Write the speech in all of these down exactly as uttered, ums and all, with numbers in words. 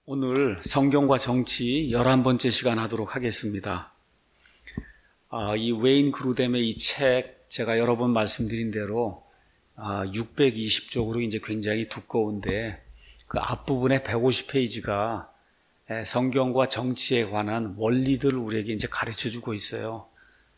오늘 성경과 정치 열한 번째 시간 하도록 하겠습니다. 아, 이 웨인 그루뎀의 이 책 제가 여러 번 말씀드린 대로 아, 육백이십 쪽으로 이제 굉장히 두꺼운데 그 앞부분에 백오십 페이지가 성경과 정치에 관한 원리들을 우리에게 이제 가르쳐 주고 있어요.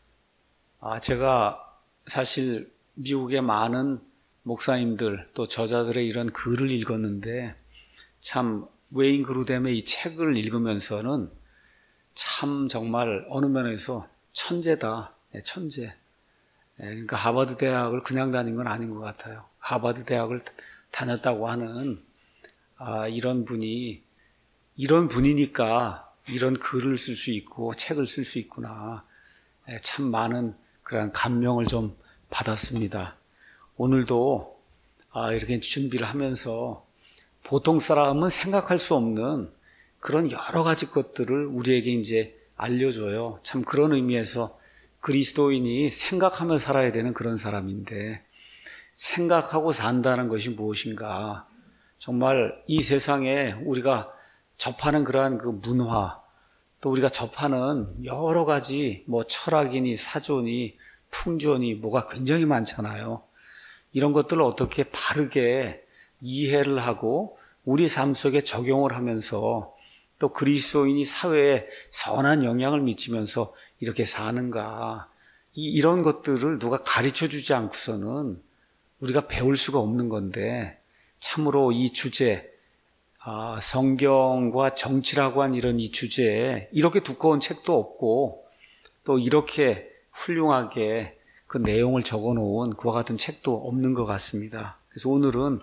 아, 제가 사실 미국의 많은 목사님들 또 저자들의 이런 글을 읽었는데 참 웨인 그루뎀의 이 책을 읽으면서는 참 정말 어느 면에서 천재다. 천재. 그러니까 하버드 대학을 그냥 다닌 건 아닌 것 같아요. 하버드 대학을 다녔다고 하는 아, 이런 분이 이런 분이니까 이런 글을 쓸 수 있고 책을 쓸 수 있구나. 참 많은 그런 감명을 좀 받았습니다. 오늘도 아, 이렇게 준비를 하면서 보통 사람은 생각할 수 없는 그런 여러 가지 것들을 우리에게 이제 알려줘요. 참 그런 의미에서 그리스도인이 생각하며 살아야 되는 그런 사람인데 생각하고 산다는 것이 무엇인가? 정말 이 세상에 우리가 접하는 그러한 그 문화 또 우리가 접하는 여러 가지 뭐 철학이니 사조니 풍조니 뭐가 굉장히 많잖아요. 이런 것들을 어떻게 바르게 이해를 하고 우리 삶 속에 적용을 하면서 또 그리스도인이 사회에 선한 영향을 미치면서 이렇게 사는가. 이, 이런 것들을 누가 가르쳐 주지 않고서는 우리가 배울 수가 없는 건데 참으로 이 주제, 아, 성경과 정치라고 한 이런 이 주제에 이렇게 두꺼운 책도 없고 또 이렇게 훌륭하게 그 내용을 적어 놓은 그와 같은 책도 없는 것 같습니다. 그래서 오늘은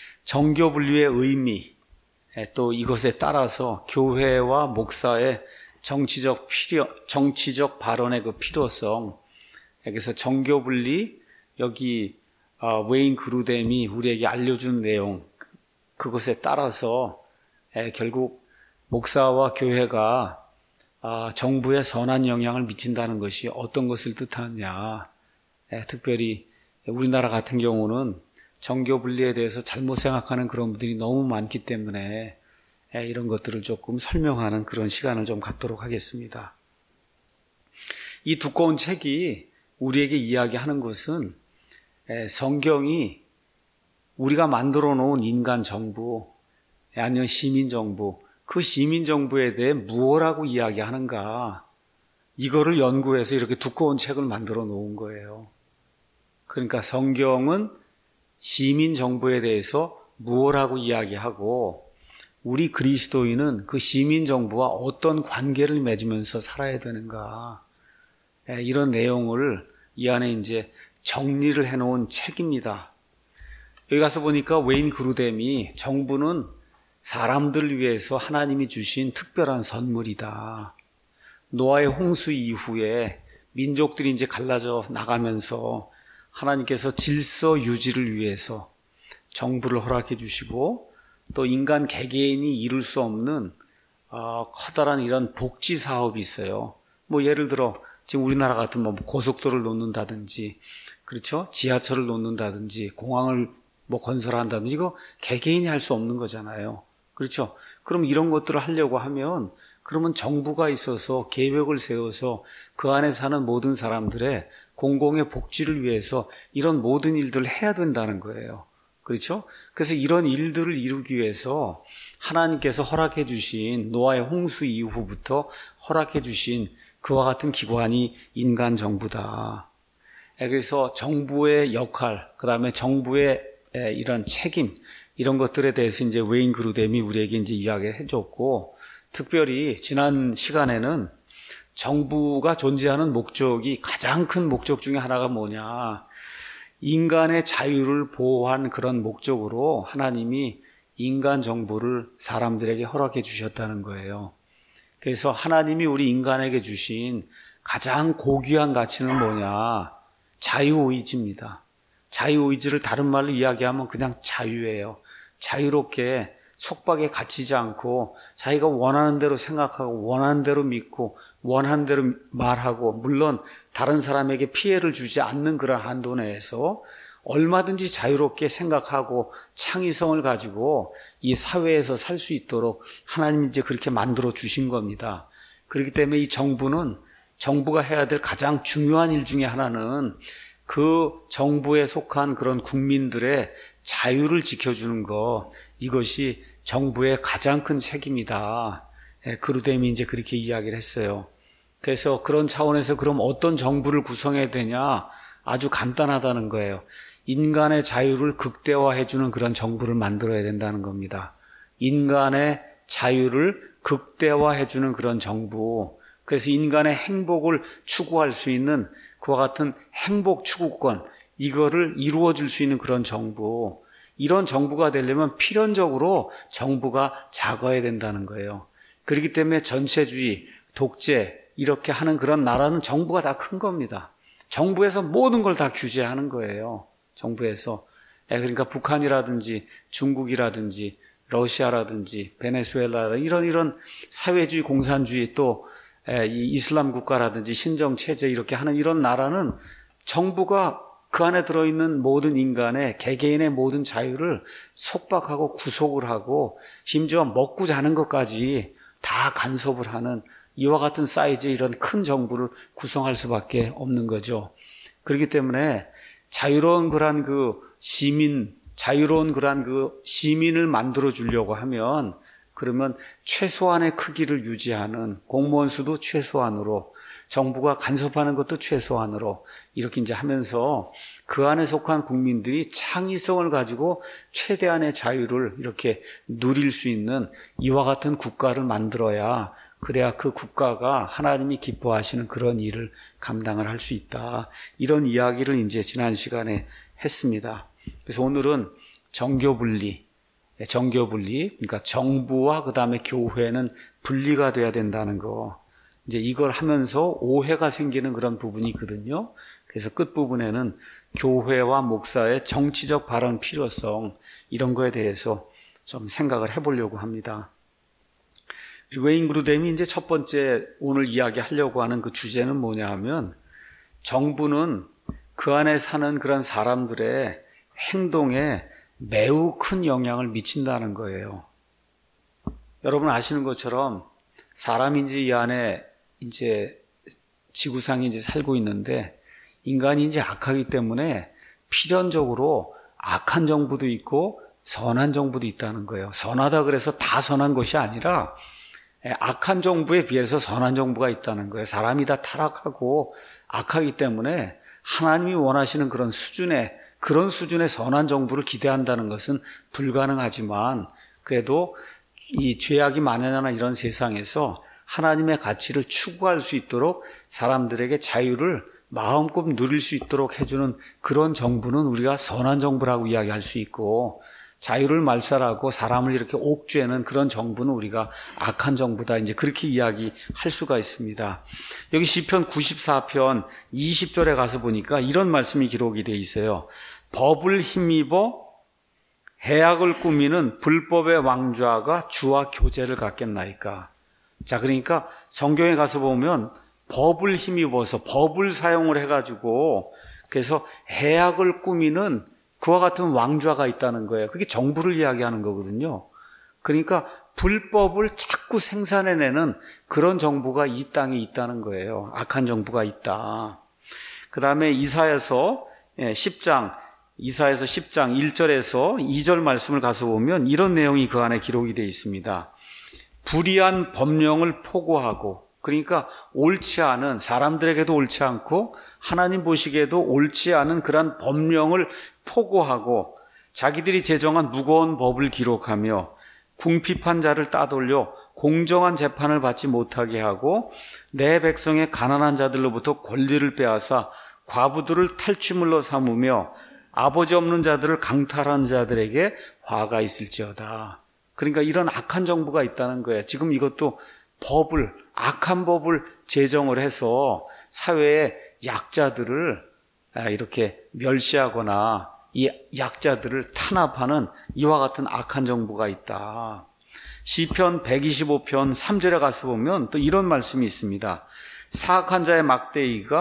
정교 분류의 의미, 또 이것에 따라서 교회와 목사의 정치적 필요, 정치적 발언의 그 필요성, 그래서 정교 분리, 여기 웨인 그루뎀이 우리에게 알려준 내용, 그것에 따라서 결국 목사와 교회가 정부에 선한 영향을 미친다는 것이 어떤 것을 뜻하느냐. 특별히 우리나라 같은 경우는 정교 분리에 대해서 잘못 생각하는 그런 분들이 너무 많기 때문에 이런 것들을 조금 설명하는 그런 시간을 좀 갖도록 하겠습니다. 이 두꺼운 책이 우리에게 이야기하는 것은 성경이 우리가 만들어 놓은 인간 정부 아니면 시민 정부 그 시민 정부에 대해 무엇라고 이야기하는가 이거를 연구해서 이렇게 두꺼운 책을 만들어 놓은 거예요. 그러니까 성경은 시민 정부에 대해서 무엇라고 이야기하고 우리 그리스도인은 그 시민 정부와 어떤 관계를 맺으면서 살아야 되는가 이런 내용을 이 안에 이제 정리를 해놓은 책입니다. 여기 가서 보니까 웨인 그루뎀이 정부는 사람들을 위해서 하나님이 주신 특별한 선물이다. 노아의 홍수 이후에 민족들이 이제 갈라져 나가면서 하나님께서 질서 유지를 위해서 정부를 허락해 주시고 또 인간 개개인이 이룰 수 없는 어, 커다란 이런 복지 사업이 있어요. 뭐 예를 들어 지금 우리나라 같은 뭐 고속도로를 놓는다든지 그렇죠? 지하철을 놓는다든지 공항을 뭐 건설한다든지 이거 개개인이 할 수 없는 거잖아요. 그렇죠? 그럼 이런 것들을 하려고 하면 그러면 정부가 있어서 계획을 세워서 그 안에 사는 모든 사람들의 공공의 복지를 위해서 이런 모든 일들을 해야 된다는 거예요. 그렇죠? 그래서 이런 일들을 이루기 위해서 하나님께서 허락해 주신 노아의 홍수 이후부터 허락해 주신 그와 같은 기관이 인간 정부다. 그래서 정부의 역할, 그 다음에 정부의 이런 책임, 이런 것들에 대해서 이제 웨인 그루뎀이 우리에게 이제 이야기해 줬고, 특별히 지난 시간에는 정부가 존재하는 목적이 가장 큰 목적 중에 하나가 뭐냐. 인간의 자유를 보호한 그런 목적으로 하나님이 인간 정부를 사람들에게 허락해 주셨다는 거예요. 그래서 하나님이 우리 인간에게 주신 가장 고귀한 가치는 뭐냐. 자유의지입니다. 자유의지를 다른 말로 이야기하면 그냥 자유예요. 자유롭게 속박에 갇히지 않고 자기가 원하는 대로 생각하고 원하는 대로 믿고 원하는 대로 말하고 물론 다른 사람에게 피해를 주지 않는 그런 한도 내에서 얼마든지 자유롭게 생각하고 창의성을 가지고 이 사회에서 살 수 있도록 하나님이 이제 그렇게 만들어 주신 겁니다. 그렇기 때문에 이 정부는 정부가 해야 될 가장 중요한 일 중에 하나는 그 정부에 속한 그런 국민들의 자유를 지켜주는 것, 이것이 정부의 가장 큰 책임이다. 그루뎀이 이제 그렇게 이야기를 했어요. 그래서 그런 차원에서 그럼 어떤 정부를 구성해야 되냐? 아주 간단하다는 거예요. 인간의 자유를 극대화해주는 그런 정부를 만들어야 된다는 겁니다. 인간의 자유를 극대화해주는 그런 정부. 그래서 인간의 행복을 추구할 수 있는 그와 같은 행복 추구권, 이거를 이루어줄 수 있는 그런 정부. 이런 정부가 되려면 필연적으로 정부가 작아야 된다는 거예요. 그렇기 때문에 전체주의, 독재 이렇게 하는 그런 나라는 정부가 다 큰 겁니다. 정부에서 모든 걸 다 규제하는 거예요. 정부에서. 그러니까 북한이라든지 중국이라든지 러시아라든지 베네수엘라 이런 이런 사회주의 공산주의 또 이 이슬람 국가라든지 신정 체제 이렇게 하는 이런 나라는 정부가 그 안에 들어있는 모든 인간의 개개인의 모든 자유를 속박하고 구속을 하고 심지어 먹고 자는 것까지 다 간섭을 하는 이와 같은 사이즈의 이런 큰 정부를 구성할 수밖에 없는 거죠. 그렇기 때문에 자유로운 그런 그 시민, 자유로운 그런 그 시민을 만들어 주려고 하면 그러면 최소한의 크기를 유지하는 공무원 수도 최소한으로 정부가 간섭하는 것도 최소한으로 이렇게 이제 하면서 그 안에 속한 국민들이 창의성을 가지고 최대한의 자유를 이렇게 누릴 수 있는 이와 같은 국가를 만들어야 그래야 그 국가가 하나님이 기뻐하시는 그런 일을 감당을 할 수 있다. 이런 이야기를 이제 지난 시간에 했습니다. 그래서 오늘은 정교분리, 정교분리, 그러니까 정부와 그 다음에 교회는 분리가 돼야 된다는 거. 이제 이걸 하면서 오해가 생기는 그런 부분이 있거든요. 그래서 끝부분에는 교회와 목사의 정치적 발언 필요성, 이런 거에 대해서 좀 생각을 해보려고 합니다. 웨인 그루뎀이 이제 첫 번째 오늘 이야기하려고 하는 그 주제는 뭐냐 하면 정부는 그 안에 사는 그런 사람들의 행동에 매우 큰 영향을 미친다는 거예요. 여러분 아시는 것처럼 사람이 이제 이 안에 이제 지구상에 이제 살고 있는데 인간이 이제 악하기 때문에 필연적으로 악한 정부도 있고 선한 정부도 있다는 거예요. 선하다 그래서 다 선한 것이 아니라 악한 정부에 비해서 선한 정부가 있다는 거예요. 사람이 다 타락하고 악하기 때문에 하나님이 원하시는 그런 수준의 그런 수준의 선한 정부를 기대한다는 것은 불가능하지만 그래도 이 죄악이 만연하는 이런 세상에서 하나님의 가치를 추구할 수 있도록 사람들에게 자유를 마음껏 누릴 수 있도록 해주는 그런 정부는 우리가 선한 정부라고 이야기할 수 있고 자유를 말살하고 사람을 이렇게 옥죄는 그런 정부는 우리가 악한 정부다. 이제 그렇게 이야기할 수가 있습니다. 여기 시편 구십사 편 이십 절에 가서 보니까 이런 말씀이 기록이 되어 있어요. 법을 힘입어 해악을 꾸미는 불법의 왕좌가 주와 교제를 갖겠나이까. 자, 그러니까 성경에 가서 보면 법을 힘입어서 법을 사용을 해가지고 그래서 해악을 꾸미는 그와 같은 왕좌가 있다는 거예요. 그게 정부를 이야기하는 거거든요. 그러니까 불법을 자꾸 생산해내는 그런 정부가 이 땅에 있다는 거예요. 악한 정부가 있다. 그 다음에 이사야서 십 장, 이사야서 십 장 일 절에서 이 절 말씀을 가서 보면 이런 내용이 그 안에 기록이 되어 있습니다. 불의한 법령을 포고하고 그러니까 옳지 않은 사람들에게도 옳지 않고 하나님 보시기에도 옳지 않은 그런 법령을 포고하고 자기들이 제정한 무거운 법을 기록하며 궁핍한 자를 따돌려 공정한 재판을 받지 못하게 하고 내 백성의 가난한 자들로부터 권리를 빼앗아 과부들을 탈취물로 삼으며 아버지 없는 자들을 강탈한 자들에게 화가 있을지어다. 그러니까 이런 악한 정부가 있다는 거예요. 지금 이것도 법을 악한 법을 제정을 해서 사회의 약자들을 이렇게 멸시하거나 이 약자들을 탄압하는 이와 같은 악한 정부가 있다. 시편 백이십오 편 삼 절에 가서 보면 또 이런 말씀이 있습니다. 사악한 자의 막대기가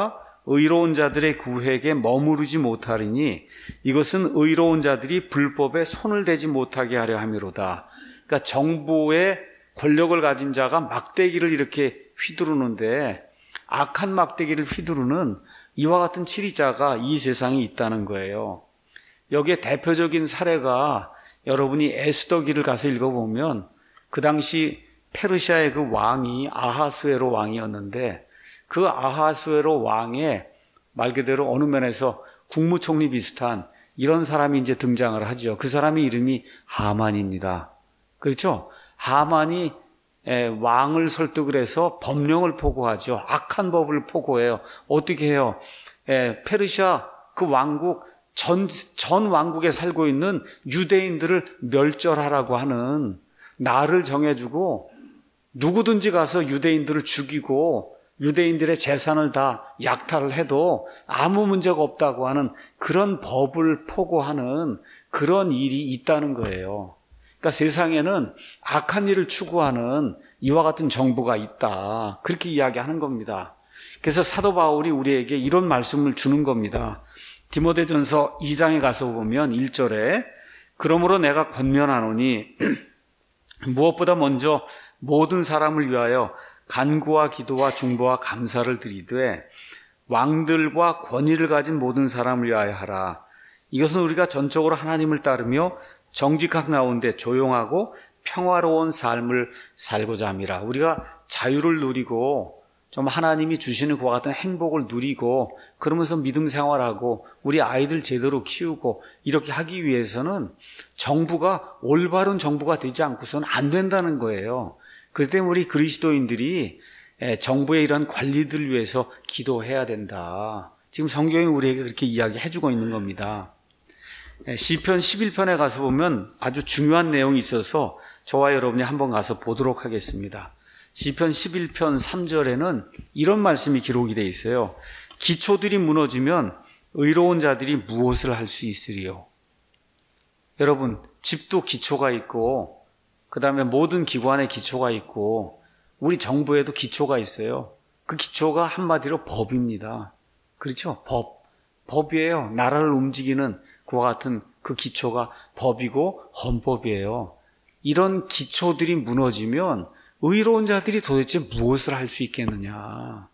의로운 자들의 구획에 머무르지 못하리니 이것은 의로운 자들이 불법에 손을 대지 못하게 하려 함이로다. 그러니까 정부의 권력을 가진 자가 막대기를 이렇게 휘두르는데 악한 막대기를 휘두르는 이와 같은 치리자가 이 세상에 있다는 거예요. 여기에 대표적인 사례가 여러분이 에스더기를 가서 읽어보면 그 당시 페르시아의 그 왕이 아하수에로 왕이었는데 그 아하수에로 왕의 말 그대로 어느 면에서 국무총리 비슷한 이런 사람이 이제 등장을 하죠. 그 사람의 이름이 하만입니다. 그렇죠? 하만이 왕을 설득을 해서 법령을 포고하죠. 악한 법을 포고해요. 어떻게 해요? 페르시아 그 왕국 전, 전 왕국에 살고 있는 유대인들을 멸절하라고 하는 날을 정해주고 누구든지 가서 유대인들을 죽이고 유대인들의 재산을 다 약탈을 해도 아무 문제가 없다고 하는 그런 법을 포고하는 그런 일이 있다는 거예요. 그러니까 세상에는 악한 일을 추구하는 이와 같은 정부가 있다. 그렇게 이야기하는 겁니다. 그래서 사도 바울이 우리에게 이런 말씀을 주는 겁니다. 디모데전서 이 장에 가서 보면 일 절에 그러므로 내가 권면하노니 무엇보다 먼저 모든 사람을 위하여 간구와 기도와 중보와 감사를 드리되 왕들과 권위를 가진 모든 사람을 위하여 하라. 이것은 우리가 전적으로 하나님을 따르며 정직한 가운데 조용하고 평화로운 삶을 살고자 함이라. 우리가 자유를 누리고 좀 하나님이 주시는 그와 같은 행복을 누리고 그러면서 믿음 생활하고 우리 아이들 제대로 키우고 이렇게 하기 위해서는 정부가 올바른 정부가 되지 않고서는 안 된다는 거예요. 그렇기 때문에 우리 그리스도인들이 정부의 이런 관리들을 위해서 기도해야 된다. 지금 성경이 우리에게 그렇게 이야기해주고 있는 겁니다. 시편 십일 편에 가서 보면 아주 중요한 내용이 있어서 저와 여러분이 한번 가서 보도록 하겠습니다. 시편 십일 편 삼 절에는 이런 말씀이 기록이 되어 있어요. 기초들이 무너지면 의로운 자들이 무엇을 할 수 있으리요? 여러분, 집도 기초가 있고 그 다음에 모든 기관에 기초가 있고 우리 정부에도 기초가 있어요. 그 기초가 한마디로 법입니다. 그렇죠? 법. 법이에요. 나라를 움직이는 그와 같은 그 기초가 법이고 헌법이에요. 이런 기초들이 무너지면 의로운 자들이 도대체 무엇을 할 수 있겠느냐.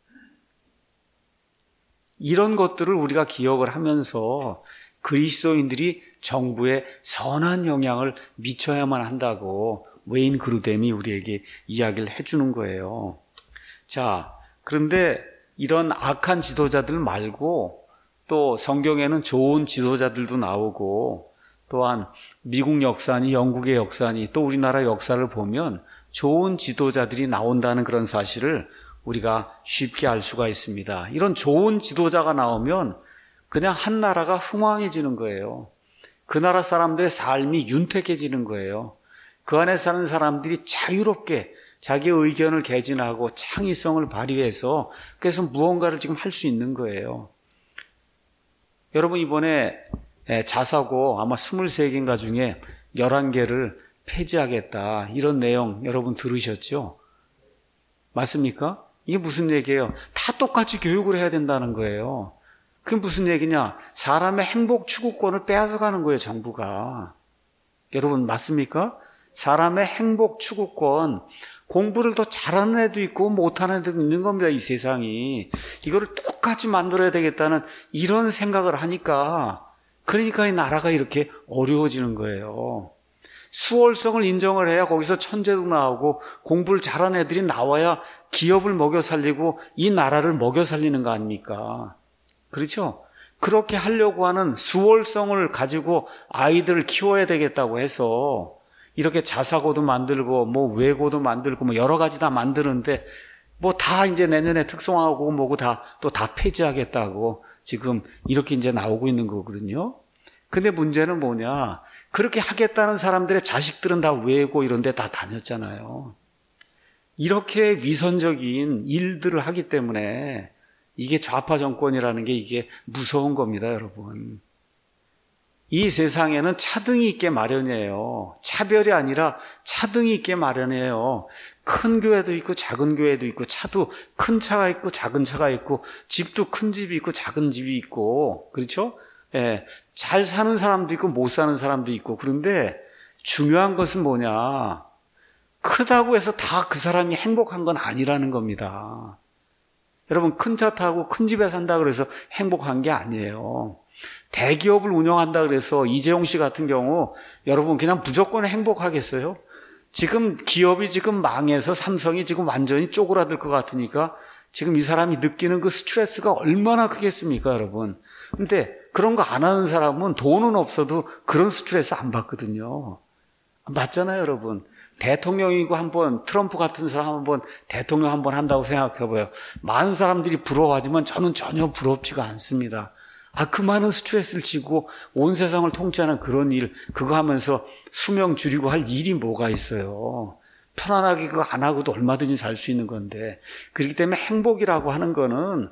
이런 것들을 우리가 기억을 하면서 그리스도인들이 정부에 선한 영향을 미쳐야만 한다고 웨인 그루뎀이 우리에게 이야기를 해주는 거예요. 자, 그런데 이런 악한 지도자들 말고 또 성경에는 좋은 지도자들도 나오고 또한 미국 역사니 영국의 역사니 또 우리나라 역사를 보면 좋은 지도자들이 나온다는 그런 사실을 우리가 쉽게 알 수가 있습니다. 이런 좋은 지도자가 나오면 그냥 한 나라가 흥왕해지는 거예요. 그 나라 사람들의 삶이 윤택해지는 거예요. 그 안에 사는 사람들이 자유롭게 자기의 의견을 개진하고 창의성을 발휘해서 그래서 무언가를 지금 할 수 있는 거예요. 여러분 이번에 자사고 아마 스물세 개인가 중에 열한 개를 폐지하겠다 이런 내용 여러분 들으셨죠? 맞습니까? 이게 무슨 얘기예요? 다 똑같이 교육을 해야 된다는 거예요. 그게 무슨 얘기냐? 사람의 행복 추구권을 빼앗아가는 거예요, 정부가. 여러분 맞습니까? 사람의 행복 추구권, 공부를 더 잘하는 애도 있고 못하는 애도 있는 겁니다, 이 세상이. 이거를 똑같이 만들어야 되겠다는 이런 생각을 하니까 그러니까 이 나라가 이렇게 어려워지는 거예요. 수월성을 인정을 해야 거기서 천재도 나오고 공부를 잘하는 애들이 나와야 기업을 먹여 살리고 이 나라를 먹여 살리는 거 아닙니까? 그렇죠? 그렇게 하려고 하는 수월성을 가지고 아이들을 키워야 되겠다고 해서 이렇게 자사고도 만들고 뭐 외고도 만들고 뭐 여러 가지 다 만드는데 뭐 다 이제 내년에 특성화하고 뭐고 다 또 다 폐지하겠다고 지금 이렇게 이제 나오고 있는 거거든요. 근데 문제는 뭐냐? 그렇게 하겠다는 사람들의 자식들은 다 외고 이런 데 다 다녔잖아요. 이렇게 위선적인 일들을 하기 때문에 이게 좌파 정권이라는 게 이게 무서운 겁니다, 여러분. 이 세상에는 차등이 있게 마련이에요. 차별이 아니라 차등이 있게 마련이에요. 큰 교회도 있고 작은 교회도 있고 차도 큰 차가 있고 작은 차가 있고 집도 큰 집이 있고 작은 집이 있고 그렇죠? 예, 잘 사는 사람도 있고 못 사는 사람도 있고 그런데 중요한 것은 뭐냐? 크다고 해서 다 그 사람이 행복한 건 아니라는 겁니다. 여러분 큰 차 타고 큰 집에 산다 그래서 행복한 게 아니에요. 대기업을 운영한다 그래서 이재용 씨 같은 경우 여러분 그냥 무조건 행복하겠어요? 지금 기업이 지금 망해서 삼성이 지금 완전히 쪼그라들 것 같으니까 지금 이 사람이 느끼는 그 스트레스가 얼마나 크겠습니까, 여러분? 근데 그런 거 안 하는 사람은 돈은 없어도 그런 스트레스 안 받거든요. 맞잖아요, 여러분. 대통령이고 한번 트럼프 같은 사람 한번 대통령 한번 한다고 생각해봐요. 많은 사람들이 부러워하지만 저는 전혀 부럽지가 않습니다. 아, 그 많은 스트레스를 지고 온 세상을 통치하는 그런 일, 그거 하면서 수명 줄이고 할 일이 뭐가 있어요. 편안하게 그거 안 하고도 얼마든지 살 수 있는 건데. 그렇기 때문에 행복이라고 하는 거는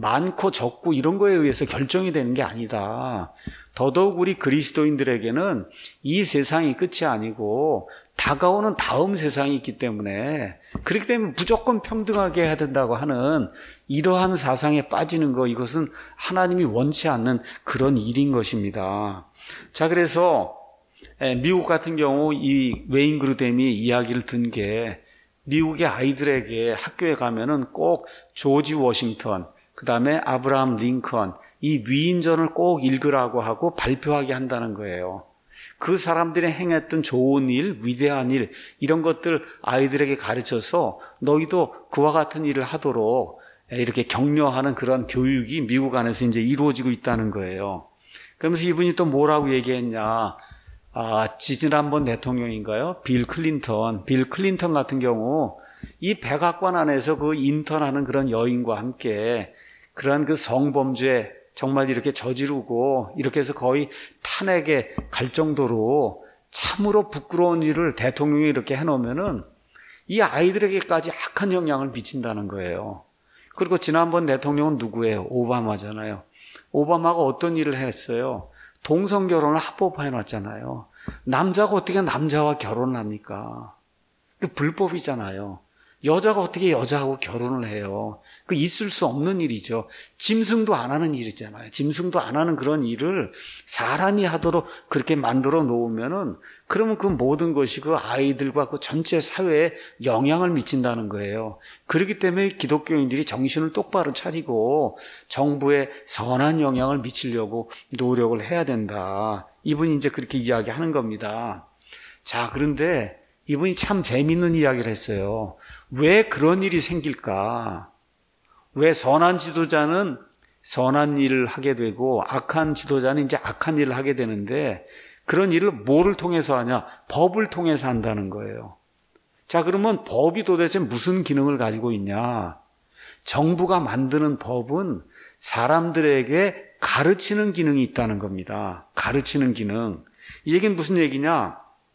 많고 적고 이런 거에 의해서 결정이 되는 게 아니다. 더더욱 우리 그리스도인들에게는 이 세상이 끝이 아니고 다가오는 다음 세상이 있기 때문에 그렇기 때문에 무조건 평등하게 해야 된다고 하는 이러한 사상에 빠지는 거 이것은 하나님이 원치 않는 그런 일인 것입니다. 자, 그래서 미국 같은 경우 이 웨인 그루뎀이 이야기를 든 게 미국의 아이들에게 학교에 가면은 꼭 조지 워싱턴, 그 다음에 아브라함 링컨 이 위인전을 꼭 읽으라고 하고 발표하게 한다는 거예요. 그 사람들이 행했던 좋은 일, 위대한 일 이런 것들 아이들에게 가르쳐서 너희도 그와 같은 일을 하도록 이렇게 격려하는 그런 교육이 미국 안에서 이제 이루어지고 있다는 거예요. 그러면서 이분이 또 뭐라고 얘기했냐? 아, 지지난번 대통령인가요? 빌 클린턴. 빌 클린턴 같은 경우 이 백악관 안에서 그 인턴하는 그런 여인과 함께 그러한 그 성범죄 정말 이렇게 저지르고 이렇게 해서 거의 탄핵에 갈 정도로 참으로 부끄러운 일을 대통령이 이렇게 해놓으면은 이 아이들에게까지 악한 영향을 미친다는 거예요. 그리고 지난번 대통령은 누구예요? 오바마잖아요. 오바마가 어떤 일을 했어요? 동성결혼을 합법화해놨잖아요. 남자가 어떻게 남자와 결혼을 합니까? 그 불법이잖아요. 여자가 어떻게 여자하고 결혼을 해요? 그 있을 수 없는 일이죠. 짐승도 안 하는 일이잖아요. 짐승도 안 하는 그런 일을 사람이 하도록 그렇게 만들어 놓으면은 그러면 그 모든 것이 그 아이들과 그 전체 사회에 영향을 미친다는 거예요. 그렇기 때문에 기독교인들이 정신을 똑바로 차리고 정부에 선한 영향을 미치려고 노력을 해야 된다. 이분이 이제 그렇게 이야기하는 겁니다. 자, 그런데 이분이 참 재밌는 이야기를 했어요. 왜 그런 일이 생길까? 왜 선한 지도자는 선한 일을 하게 되고 악한 지도자는 이제 악한 일을 하게 되는데 그런 일을 뭐를 통해서 하냐? 법을 통해서 한다는 거예요. 자, 그러면 법이 도대체 무슨 기능을 가지고 있냐? 정부가 만드는 법은 사람들에게 가르치는 기능이 있다는 겁니다. 가르치는 기능. 이 얘기는 무슨 얘기냐?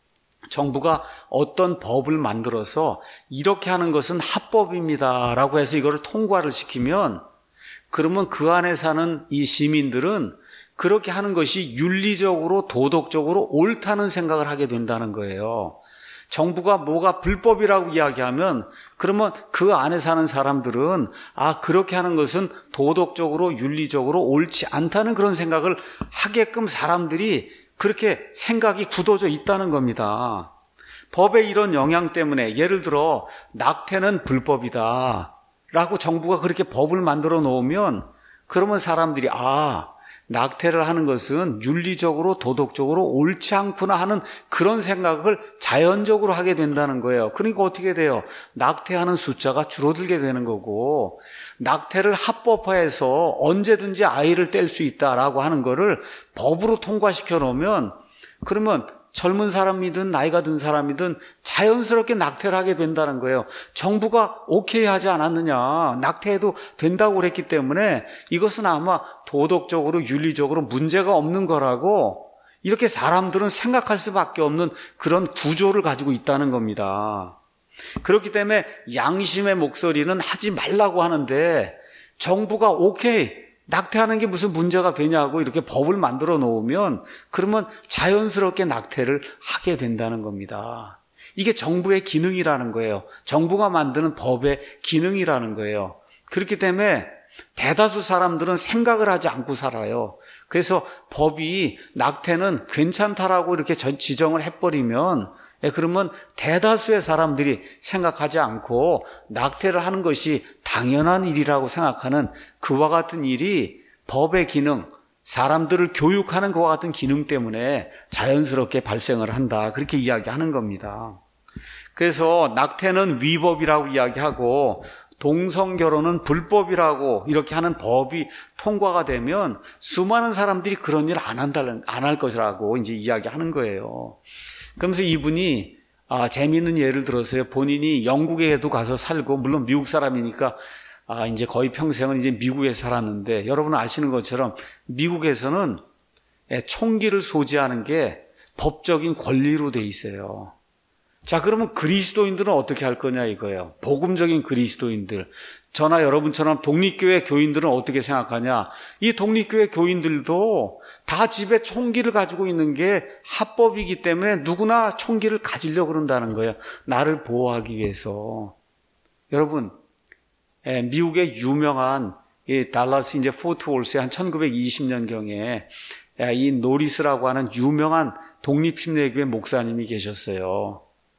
정부가 어떤 법을 만들어서 이렇게 하는 것은 합법입니다라고 해서 이거를 통과를 시키면 그러면 그 안에 사는 이 시민들은 그렇게 하는 것이 윤리적으로 도덕적으로 옳다는 생각을 하게 된다는 거예요. 정부가 뭐가 불법이라고 이야기하면 그러면 그 안에 사는 사람들은 아, 그렇게 하는 것은 도덕적으로 윤리적으로 옳지 않다는 그런 생각을 하게끔 사람들이 그렇게 생각이 굳어져 있다는 겁니다. 법의 이런 영향 때문에 예를 들어 낙태는 불법이다 라고 정부가 그렇게 법을 만들어 놓으면 그러면 사람들이 아, 낙태를 하는 것은 윤리적으로 도덕적으로 옳지 않구나 하는 그런 생각을 자연적으로 하게 된다는 거예요. 그러니까 어떻게 돼요? 낙태하는 숫자가 줄어들게 되는 거고 낙태를 합법화해서 언제든지 아이를 뗄 수 있다라고 하는 거를 법으로 통과시켜 놓으면 그러면 젊은 사람이든 나이가 든 사람이든 자연스럽게 낙태를 하게 된다는 거예요. 정부가 오케이 하지 않았느냐. 낙태해도 된다고 그랬기 때문에 이것은 아마 도덕적으로 윤리적으로 문제가 없는 거라고 이렇게 사람들은 생각할 수밖에 없는 그런 구조를 가지고 있다는 겁니다. 그렇기 때문에 양심의 목소리는 하지 말라고 하는데 정부가 오케이 낙태하는 게 무슨 문제가 되냐고 이렇게 법을 만들어 놓으면 그러면 자연스럽게 낙태를 하게 된다는 겁니다. 이게 정부의 기능이라는 거예요. 정부가 만드는 법의 기능이라는 거예요. 그렇기 때문에 대다수 사람들은 생각을 하지 않고 살아요. 그래서 법이 낙태는 괜찮다라고 이렇게 지정을 해버리면, 그러면 대다수의 사람들이 생각하지 않고 낙태를 하는 것이 당연한 일이라고 생각하는 그와 같은 일이 법의 기능, 사람들을 교육하는 그와 같은 기능 때문에 자연스럽게 발생을 한다. 그렇게 이야기하는 겁니다. 그래서 낙태는 위법이라고 이야기하고 동성결혼은 불법이라고 이렇게 하는 법이 통과가 되면 수많은 사람들이 그런 일 안 한다는, 안 할 것이라고 이제 이야기하는 거예요. 그러면서 이분이 아, 재미있는 예를 들어서요. 본인이 영국에도 가서 살고, 물론 미국 사람이니까 아, 이제 거의 평생은 이제 미국에 살았는데, 여러분 아시는 것처럼 미국에서는 총기를 소지하는 게 법적인 권리로 돼 있어요. 자, 그러면 그리스도인들은 어떻게 할 거냐 이거예요. 복음적인 그리스도인들. 저나 여러분처럼 독립교회 교인들은 어떻게 생각하냐. 이 독립교회 교인들도 다 집에 총기를 가지고 있는 게 합법이기 때문에 누구나 총기를 가지려고 그런다는 거예요. 나를 보호하기 위해서. 여러분, 미국의 유명한 이 달라스 이제 포트 월스의 한 천구백이십 년경에 이 노리스라고 하는 유명한 독립심리교회 목사님이 계셨어요.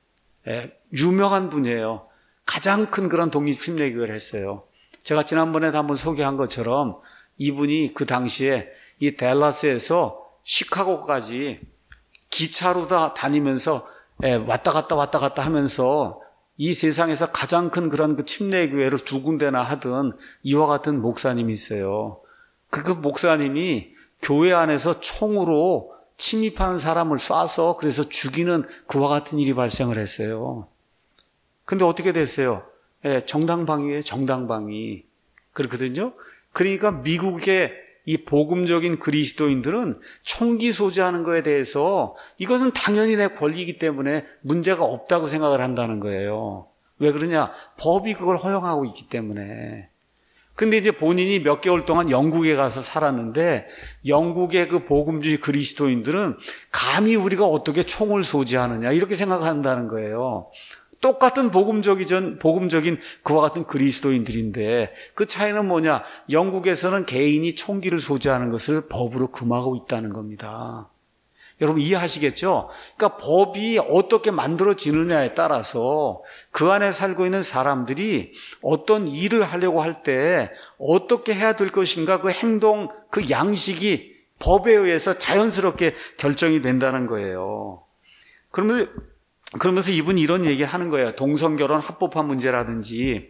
유명한 분이에요. 가장 큰 그런 독립심리교회를 했어요. 제가 지난번에도 한번 소개한 것처럼 이분이 그 당시에 이 댈러스에서 시카고까지 기차로 다 다니면서 왔다 갔다 왔다 갔다 하면서 이 세상에서 가장 큰 그런 그 침례교회를 두 군데나 하던 이와 같은 목사님이 있어요. 그, 그 목사님이 교회 안에서 총으로 침입하는 사람을 쏴서 그래서 죽이는 그와 같은 일이 발생을 했어요. 근데 어떻게 됐어요? 예, 정당방위예요, 정당방위. 그렇거든요. 그러니까 미국의 이 복음적인 그리스도인들은 총기 소지하는 거에 대해서 이것은 당연히 내 권리이기 때문에 문제가 없다고 생각을 한다는 거예요. 왜 그러냐? 법이 그걸 허용하고 있기 때문에. 근데 이제 본인이 몇 개월 동안 영국에 가서 살았는데 영국의 그 복음주의 그리스도인들은 감히 우리가 어떻게 총을 소지하느냐 이렇게 생각한다는 거예요. 똑같은 복음적인, 복음적인 그와 같은 그리스도인들인데 그 차이는 뭐냐? 영국에서는 개인이 총기를 소지하는 것을 법으로 금하고 있다는 겁니다. 여러분 이해하시겠죠? 그러니까 법이 어떻게 만들어지느냐에 따라서 그 안에 살고 있는 사람들이 어떤 일을 하려고 할 때 어떻게 해야 될 것인가 그 행동, 그 양식이 법에 의해서 자연스럽게 결정이 된다는 거예요. 그러면서, 그러면서 이분이 이런 얘기를 하는 거예요. 동성결혼 합법화 문제라든지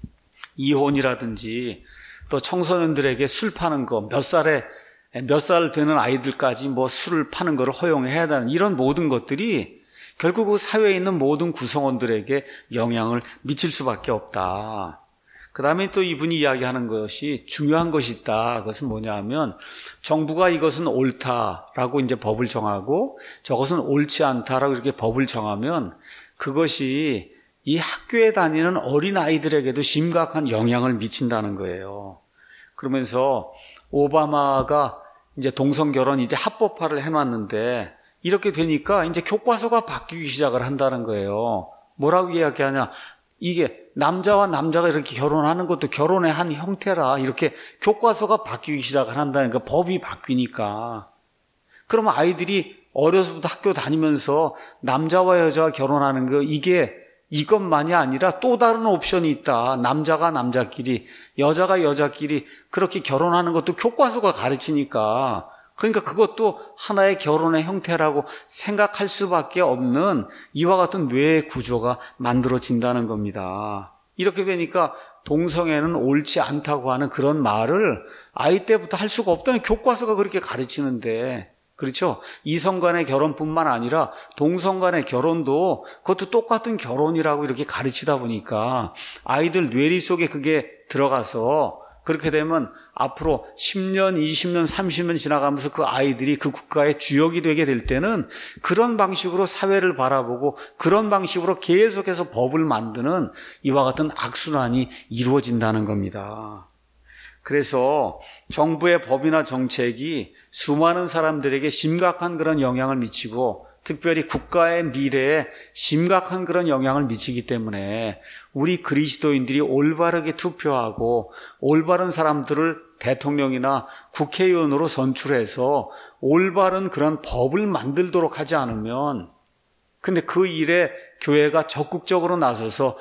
이혼이라든지 또 청소년들에게 술 파는 거 몇 살에 몇 살 되는 아이들까지 뭐 술을 파는 것을 허용해야 한다는 이런 모든 것들이 결국 그 사회에 있는 모든 구성원들에게 영향을 미칠 수밖에 없다. 그 다음에 또 이분이 이야기하는 것이 중요한 것이 있다. 그것은 뭐냐 하면 정부가 이것은 옳다라고 이제 법을 정하고 저것은 옳지 않다라고 이렇게 법을 정하면 그것이 이 학교에 다니는 어린 아이들에게도 심각한 영향을 미친다는 거예요. 그러면서 오바마가 이제 동성결혼 이제 합법화를 해놨는데 이렇게 되니까 이제 교과서가 바뀌기 시작을 한다는 거예요. 뭐라고 이야기하냐? 이게 남자와 남자가 이렇게 결혼하는 것도 결혼의 한 형태라 이렇게 교과서가 바뀌기 시작을 한다는 거 법이 바뀌니까. 그러면 아이들이 어려서부터 학교 다니면서 남자와 여자가 결혼하는 거 이게 이것만이 아니라 또 다른 옵션이 있다. 남자가 남자끼리, 여자가 여자끼리 그렇게 결혼하는 것도 교과서가 가르치니까 그러니까 그것도 하나의 결혼의 형태라고 생각할 수밖에 없는 이와 같은 뇌의 구조가 만들어진다는 겁니다. 이렇게 되니까 동성애는 옳지 않다고 하는 그런 말을 아이 때부터 할 수가 없다는 교과서가 그렇게 가르치는데 그렇죠? 이성 간의 결혼뿐만 아니라 동성 간의 결혼도 그것도 똑같은 결혼이라고 이렇게 가르치다 보니까 아이들 뇌리 속에 그게 들어가서 그렇게 되면 앞으로 십 년, 이십 년, 삼십 년 지나가면서 그 아이들이 그 국가의 주역이 되게 될 때는 그런 방식으로 사회를 바라보고 그런 방식으로 계속해서 법을 만드는 이와 같은 악순환이 이루어진다는 겁니다. 그래서 정부의 법이나 정책이 수많은 사람들에게 심각한 그런 영향을 미치고 특별히 국가의 미래에 심각한 그런 영향을 미치기 때문에 우리 그리스도인들이 올바르게 투표하고 올바른 사람들을 대통령이나 국회의원으로 선출해서 올바른 그런 법을 만들도록 하지 않으면, 근데 그 일에 교회가 적극적으로 나서서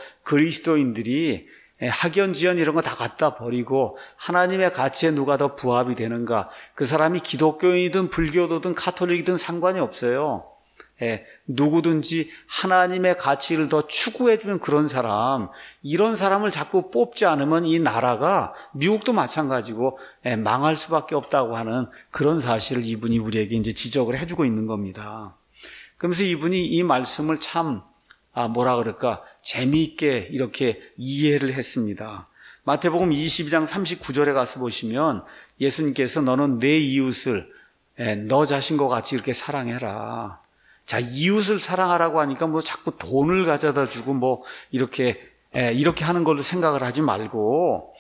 그리스도인들이 학연, 지연 이런 거 다 갖다 버리고 하나님의 가치에 누가 더 부합이 되는가, 그 사람이 기독교인이든 불교도든 가톨릭이든 상관이 없어요. 예, 누구든지 하나님의 가치를 더 추구해주는 그런 사람, 이런 사람을 자꾸 뽑지 않으면 이 나라가, 미국도 마찬가지고 예, 망할 수밖에 없다고 하는 그런 사실을 이분이 우리에게 이제 지적을 해주고 있는 겁니다. 그러면서 이분이 이 말씀을 참 아, 뭐라 그럴까, 재미있게 이렇게 이해를 했습니다. 마태복음 이십이 장 삼십구 절에 가서 보시면 예수님께서 너는 내 이웃을 예, 너 자신과 같이 이렇게 사랑해라. 자, 이웃을 사랑하라고 하니까 뭐 자꾸 돈을 가져다 주고 뭐 이렇게 예, 이렇게 하는 걸로 생각을 하지 말고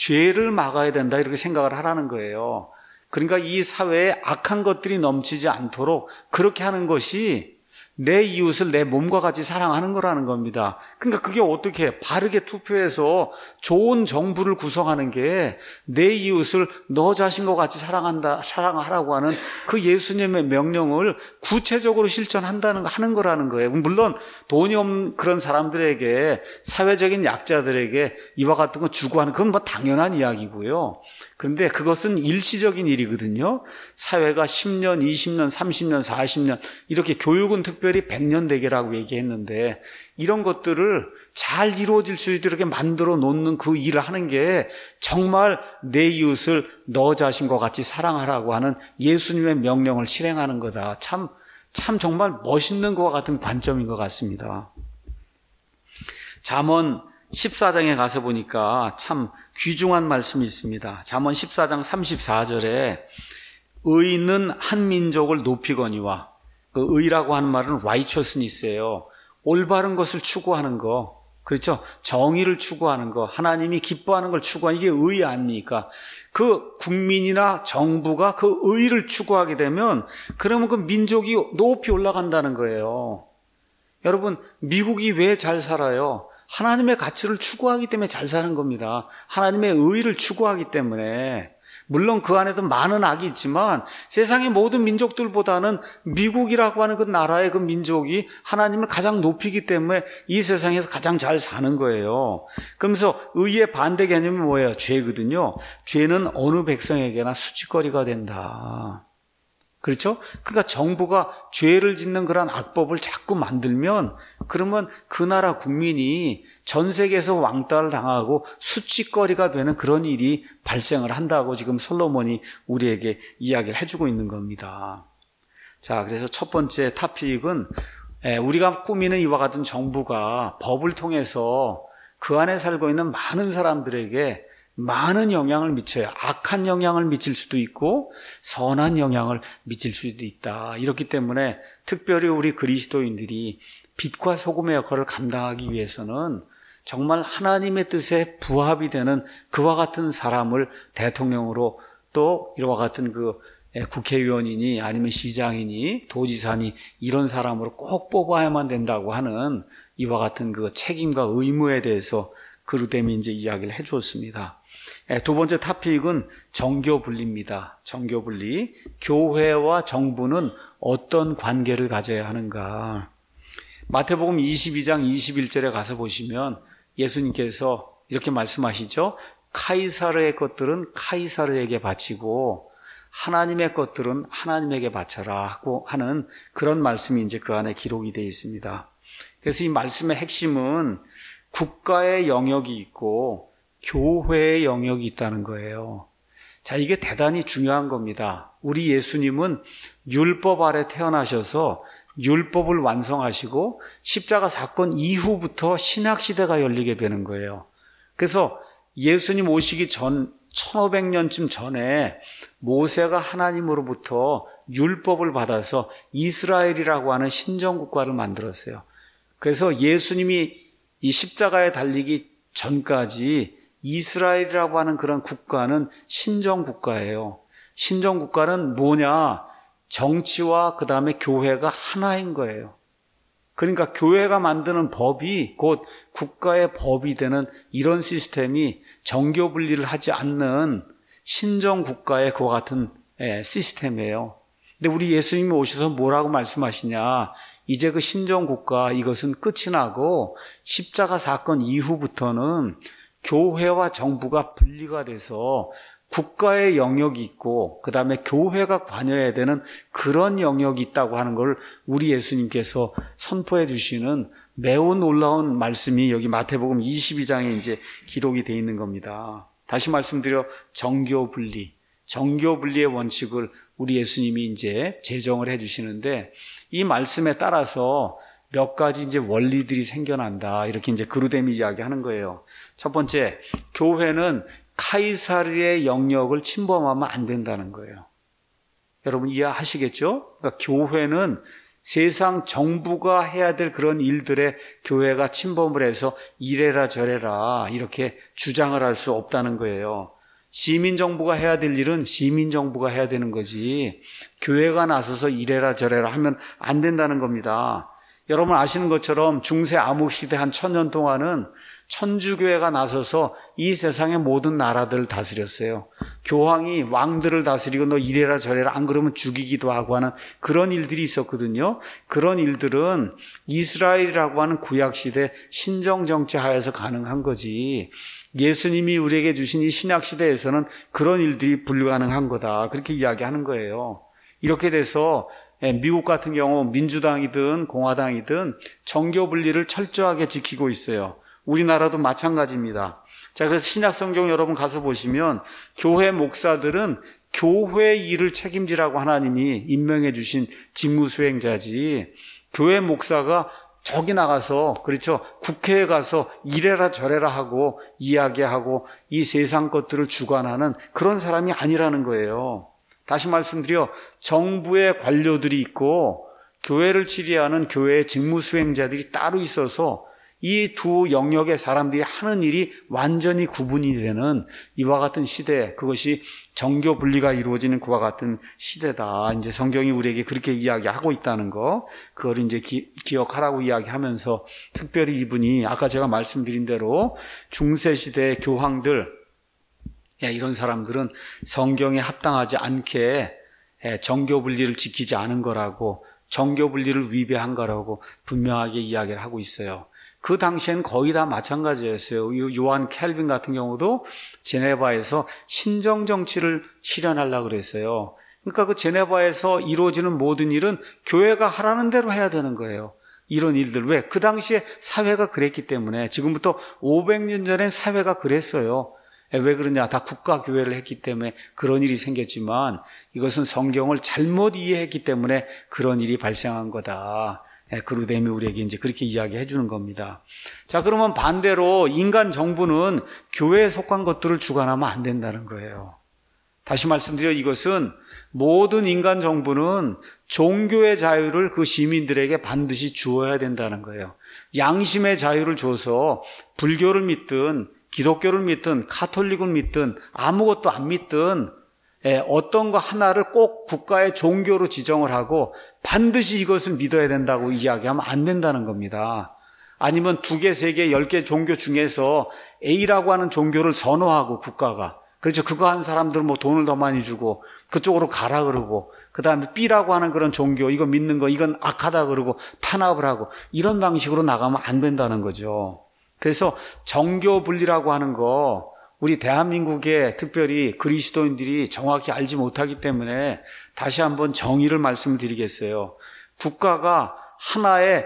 죄를 막아야 된다, 이렇게 생각을 하라는 거예요. 그러니까 이 사회에 악한 것들이 넘치지 않도록 그렇게 하는 것이 내 이웃을 내 몸과 같이 사랑하는 거라는 겁니다. 그러니까 그게 어떻게 바르게 투표해서 좋은 정부를 구성하는 게 내 이웃을 너 자신과 같이 사랑한다, 사랑하라고 하는 그 예수님의 명령을 구체적으로 실천한다는 하는 거라는 거예요. 물론 돈이 없는 그런 사람들에게, 사회적인 약자들에게 이와 같은 거 주고 하는 그건 뭐 당연한 이야기고요. 그런데 그것은 일시적인 일이거든요. 사회가 십 년, 이십 년, 삼십 년, 사십 년 이렇게, 교육은 특별히 백 년 대계라고 얘기했는데, 이런 것들을 잘 이루어질 수 있도록 이렇게 만들어 놓는 그 일을 하는 게 정말 내 이웃을 너 자신과 같이 사랑하라고 하는 예수님의 명령을 실행하는 거다. 참, 참 정말 멋있는 것과 같은 관점인 것 같습니다. 잠언 십사 장에 가서 보니까 참 귀중한 말씀이 있습니다. 잠언 십사 장 삼십사 절에 의는 한 민족을 높이거니와, 그 의라고 하는 말은 righteousness예요. 올바른 것을 추구하는 거, 그렇죠? 정의를 추구하는 거, 하나님이 기뻐하는 걸 추구하는, 이게 의 아닙니까? 그 국민이나 정부가 그 의를 추구하게 되면 그러면 그 민족이 높이 올라간다는 거예요. 여러분, 미국이 왜 잘 살아요? 하나님의 가치를 추구하기 때문에 잘 사는 겁니다. 하나님의 의를 추구하기 때문에. 물론 그 안에도 많은 악이 있지만 세상의 모든 민족들보다는 미국이라고 하는 그 나라의 그 민족이 하나님을 가장 높이기 때문에 이 세상에서 가장 잘 사는 거예요. 그러면서 의의 반대 개념이 뭐예요? 죄거든요. 죄는 어느 백성에게나 수치거리가 된다. 그렇죠? 그러니까 정부가 죄를 짓는 그런 악법을 자꾸 만들면 그러면 그 나라 국민이 전 세계에서 왕따를 당하고 수치거리가 되는 그런 일이 발생을 한다고 지금 솔로몬이 우리에게 이야기를 해주고 있는 겁니다. 자, 그래서 첫 번째 토픽은 우리가 꾸미는 이와 같은 정부가 법을 통해서 그 안에 살고 있는 많은 사람들에게 많은 영향을 미쳐요. 악한 영향을 미칠 수도 있고 선한 영향을 미칠 수도 있다. 이렇기 때문에 특별히 우리 그리스도인들이 빛과 소금의 역할을 감당하기 위해서는 정말 하나님의 뜻에 부합이 되는 그와 같은 사람을 대통령으로, 또 이와 같은 그 국회의원이니 아니면 시장이니 도지사니 이런 사람으로 꼭 뽑아야만 된다고 하는 이와 같은 그 책임과 의무에 대해서 그루뎀이 이제 이야기를 해 주었습니다. 두 번째 토픽은 정교분리입니다. 정교분리. 교회와 정부는 어떤 관계를 가져야 하는가. 마태복음 이십이 장 이십일 절에 가서 보시면 예수님께서 이렇게 말씀하시죠. 카이사르의 것들은 카이사르에게 바치고 하나님의 것들은 하나님에게 바쳐라 하고 하는 그런 말씀이 이제 그 안에 기록이 되어 있습니다. 그래서 이 말씀의 핵심은 국가의 영역이 있고 교회의 영역이 있다는 거예요. 자, 이게 대단히 중요한 겁니다. 우리 예수님은 율법 아래 태어나셔서 율법을 완성하시고 십자가 사건 이후부터 신학시대가 열리게 되는 거예요. 그래서 예수님 오시기 전 천오백 년쯤 전에 모세가 하나님으로부터 율법을 받아서 이스라엘이라고 하는 신정국가를 만들었어요. 그래서 예수님이 이 십자가에 달리기 전까지 이스라엘이라고 하는 그런 국가는 신정국가예요. 신정국가는 뭐냐? 정치와 그 다음에 교회가 하나인 거예요. 그러니까 교회가 만드는 법이 곧 국가의 법이 되는 이런 시스템이 정교 분리를 하지 않는 신정 국가의 그와 같은 시스템이에요. 근데 우리 예수님이 오셔서 뭐라고 말씀하시냐? 이제 그 신정 국가 이것은 끝이 나고 십자가 사건 이후부터는 교회와 정부가 분리가 돼서 국가의 영역이 있고 그 다음에 교회가 관여해야 되는 그런 영역이 있다고 하는 걸 우리 예수님께서 선포해 주시는 매우 놀라운 말씀이 여기 마태복음 이십이 장에 이제 기록이 되어 있는 겁니다. 다시 말씀드려 정교 분리, 정교 분리의 원칙을 우리 예수님이 이제 제정을 해 주시는데 이 말씀에 따라서 몇 가지 이제 원리들이 생겨난다. 이렇게 이제 그루뎀이 이야기하는 거예요. 첫 번째, 교회는 카이사르의 영역을 침범하면 안 된다는 거예요. 여러분 이해하시겠죠? 그러니까 교회는 세상 정부가 해야 될 그런 일들에 교회가 침범을 해서 이래라 저래라 이렇게 주장을 할 수 없다는 거예요. 시민정부가 해야 될 일은 시민정부가 해야 되는 거지 교회가 나서서 이래라 저래라 하면 안 된다는 겁니다. 여러분 아시는 것처럼 중세 암흑시대 한 천년 동안은 천주교회가 나서서 이 세상의 모든 나라들을 다스렸어요. 교황이 왕들을 다스리고 너 이래라 저래라 안 그러면 죽이기도 하고 하는 그런 일들이 있었거든요. 그런 일들은 이스라엘이라고 하는 구약시대 신정정치 하에서 가능한 거지 예수님이 우리에게 주신 이 신약시대에서는 그런 일들이 불가능한 거다. 그렇게 이야기하는 거예요. 이렇게 돼서 미국 같은 경우 민주당이든 공화당이든 정교 분리를 철저하게 지키고 있어요. 우리나라도 마찬가지입니다. 자, 그래서 신약성경 여러분 가서 보시면 교회 목사들은 교회 일을 책임지라고 하나님이 임명해 주신 직무 수행자지 교회 목사가 저기 나가서 그렇죠 국회에 가서 이래라 저래라 하고 이야기하고 이 세상 것들을 주관하는 그런 사람이 아니라는 거예요. 다시 말씀드려 정부의 관료들이 있고 교회를 지휘하는 교회의 직무 수행자들이 따로 있어서 이 두 영역의 사람들이 하는 일이 완전히 구분이 되는 이와 같은 시대, 그것이 정교 분리가 이루어지는 그와 같은 시대다. 이제 성경이 우리에게 그렇게 이야기하고 있다는 거, 그걸 이제 기, 기억하라고 이야기하면서 특별히 이분이 아까 제가 말씀드린 대로 중세 시대의 교황들, 이런 사람들은 성경에 합당하지 않게 정교 분리를 지키지 않은 거라고, 정교 분리를 위배한 거라고 분명하게 이야기를 하고 있어요. 그 당시엔 거의 다 마찬가지였어요. 요한 켈빈 같은 경우도 제네바에서 신정 정치를 실현하려고 그랬어요. 그러니까 그 제네바에서 이루어지는 모든 일은 교회가 하라는 대로 해야 되는 거예요. 이런 일들. 왜? 그 당시에 사회가 그랬기 때문에. 지금부터 오백 년 전에 사회가 그랬어요. 왜 그러냐? 다 국가교회를 했기 때문에 그런 일이 생겼지만 이것은 성경을 잘못 이해했기 때문에 그런 일이 발생한 거다. 그루뎀이 우리에게 이제 그렇게 이야기해 주는 겁니다. 자, 그러면 반대로 인간 정부는 교회에 속한 것들을 주관하면 안 된다는 거예요. 다시 말씀드려 이것은 모든 인간 정부는 종교의 자유를 그 시민들에게 반드시 주어야 된다는 거예요. 양심의 자유를 줘서 불교를 믿든 기독교를 믿든 카톨릭을 믿든 아무것도 안 믿든 어떤 거 하나를 꼭 국가의 종교로 지정을 하고 반드시 이것을 믿어야 된다고 이야기하면 안 된다는 겁니다. 아니면 두 개, 세 개, 열 개 종교 중에서 A라고 하는 종교를 선호하고 국가가 그렇죠. 그거 한 사람들은 뭐 돈을 더 많이 주고 그쪽으로 가라 그러고 그 다음에 B라고 하는 그런 종교 이거 믿는 거 이건 악하다 그러고 탄압을 하고 이런 방식으로 나가면 안 된다는 거죠. 그래서 정교 분리라고 하는 거 우리 대한민국의 특별히 그리스도인들이 정확히 알지 못하기 때문에 다시 한번 정의를 말씀드리겠어요. 국가가 하나의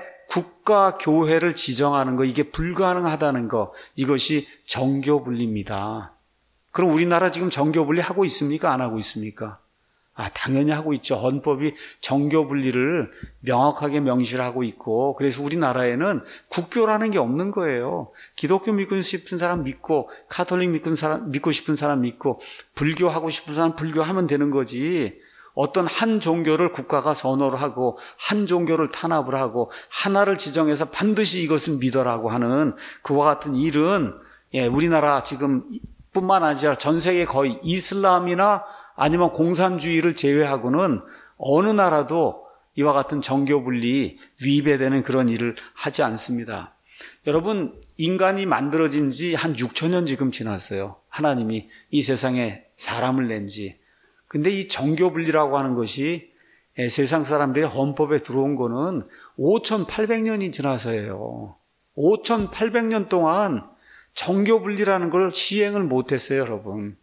국가교회를 지정하는 거 이게 불가능하다는 거 이것이 정교분리입니다. 그럼 우리나라 지금 정교분리 하고 있습니까? 안 하고 있습니까? 아, 당연히 하고 있죠. 헌법이 정교분리를 명확하게 명시를 하고 있고 그래서 우리나라에는 국교라는 게 없는 거예요. 기독교 믿고 싶은 사람 믿고 카톨릭 믿고, 사람, 믿고 싶은 사람 믿고 불교 하고 싶은 사람 불교하면 되는 거지 어떤 한 종교를 국가가 선호를 하고 한 종교를 탄압을 하고 하나를 지정해서 반드시 이것을 믿어라고 하는 그와 같은 일은 예, 우리나라 지금 뿐만 아니라 전 세계 거의 이슬람이나 아니면 공산주의를 제외하고는 어느 나라도 이와 같은 정교 분리, 위배되는 그런 일을 하지 않습니다. 여러분, 인간이 만들어진 지 한 육천 년 지금 지났어요. 하나님이 이 세상에 사람을 낸 지. 근데 이 정교 분리라고 하는 것이 세상 사람들의 헌법에 들어온 거는 오천팔백 년이 지나서예요. 오천팔백 년 동안 정교 분리라는 걸 시행을 못했어요, 여러분.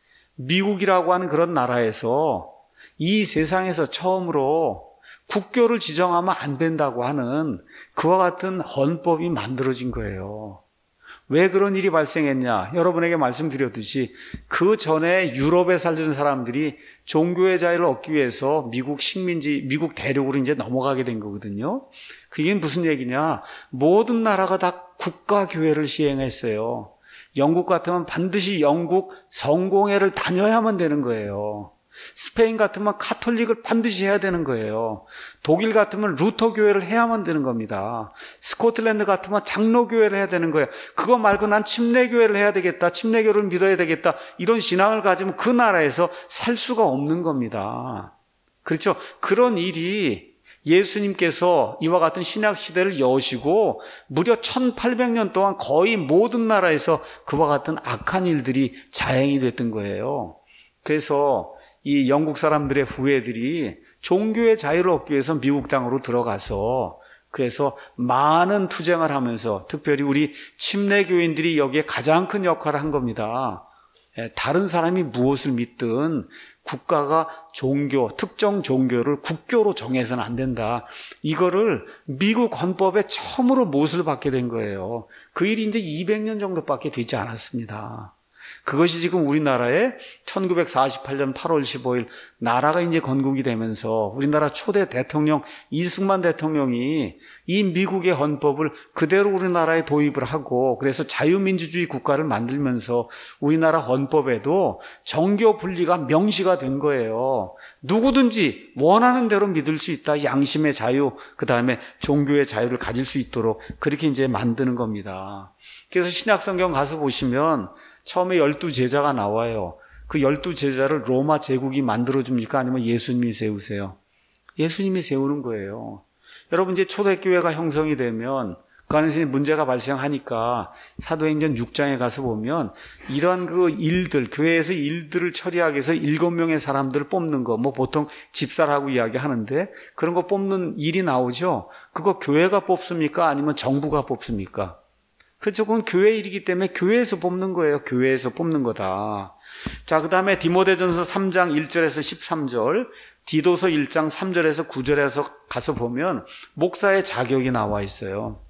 미국이라고 하는 그런 나라에서 이 세상에서 처음으로 국교를 지정하면 안 된다고 하는 그와 같은 헌법이 만들어진 거예요. 왜 그런 일이 발생했냐? 여러분에게 말씀드렸듯이 그 전에 유럽에 살던 사람들이 종교의 자유를 얻기 위해서 미국 식민지, 미국 대륙으로 이제 넘어가게 된 거거든요. 그게 무슨 얘기냐? 모든 나라가 다 국가교회를 시행했어요. 영국 같으면 반드시 영국 성공회를 다녀야만 되는 거예요. 스페인 같으면 카톨릭을 반드시 해야 되는 거예요. 독일 같으면 루터 교회를 해야만 되는 겁니다. 스코틀랜드 같으면 장로 교회를 해야 되는 거예요. 그거 말고 난 침례 교회를 해야 되겠다. 침례 교회를 믿어야 되겠다. 이런 신앙을 가지면 그 나라에서 살 수가 없는 겁니다. 그렇죠? 그런 일이 예수님께서 이와 같은 신약 시대를 여시고 무려 천팔백 년 동안 거의 모든 나라에서 그와 같은 악한 일들이 자행이 됐던 거예요. 그래서 이 영국 사람들의 후예들이 종교의 자유를 얻기 위해서 미국 땅으로 들어가서 그래서 많은 투쟁을 하면서 특별히 우리 침례교인들이 여기에 가장 큰 역할을 한 겁니다. 다른 사람이 무엇을 믿든 국가가 종교, 특정 종교를 국교로 정해서는 안 된다. 이거를 미국 헌법에 처음으로 못을 받게 된 거예요. 그 일이 이제 이백 년 정도밖에 되지 않았습니다. 그것이 지금 우리나라에 천구백사십팔 년 팔월 십오일 나라가 이제 건국이 되면서 우리나라 초대 대통령 이승만 대통령이 이 미국의 헌법을 그대로 우리나라에 도입을 하고 그래서 자유민주주의 국가를 만들면서 우리나라 헌법에도 정교 분리가 명시가 된 거예요. 누구든지 원하는 대로 믿을 수 있다. 양심의 자유, 그 다음에 종교의 자유를 가질 수 있도록 그렇게 이제 만드는 겁니다. 그래서 신약성경 가서 보시면 처음에 열두 제자가 나와요. 그 열두 제자를 로마 제국이 만들어줍니까? 아니면 예수님이 세우세요? 예수님이 세우는 거예요. 여러분 이제 초대교회가 형성이 되면 그 안에서 문제가 발생하니까 사도행전 육 장에 가서 보면 이러한 그 일들, 교회에서 일들을 처리하기 위해서 일곱 명의 사람들을 뽑는 거, 뭐 보통 집사라고 이야기하는데 그런 거 뽑는 일이 나오죠. 그거 교회가 뽑습니까? 아니면 정부가 뽑습니까? 그렇죠. 그건 교회 일이기 때문에 교회에서 뽑는 거예요. 교회에서 뽑는 거다. 자, 그 다음에 디모데전서 삼 장 일 절에서 십삼 절, 디도서 일 장 삼 절에서 구 절에서 가서 보면 목사의 자격이 나와 있어요.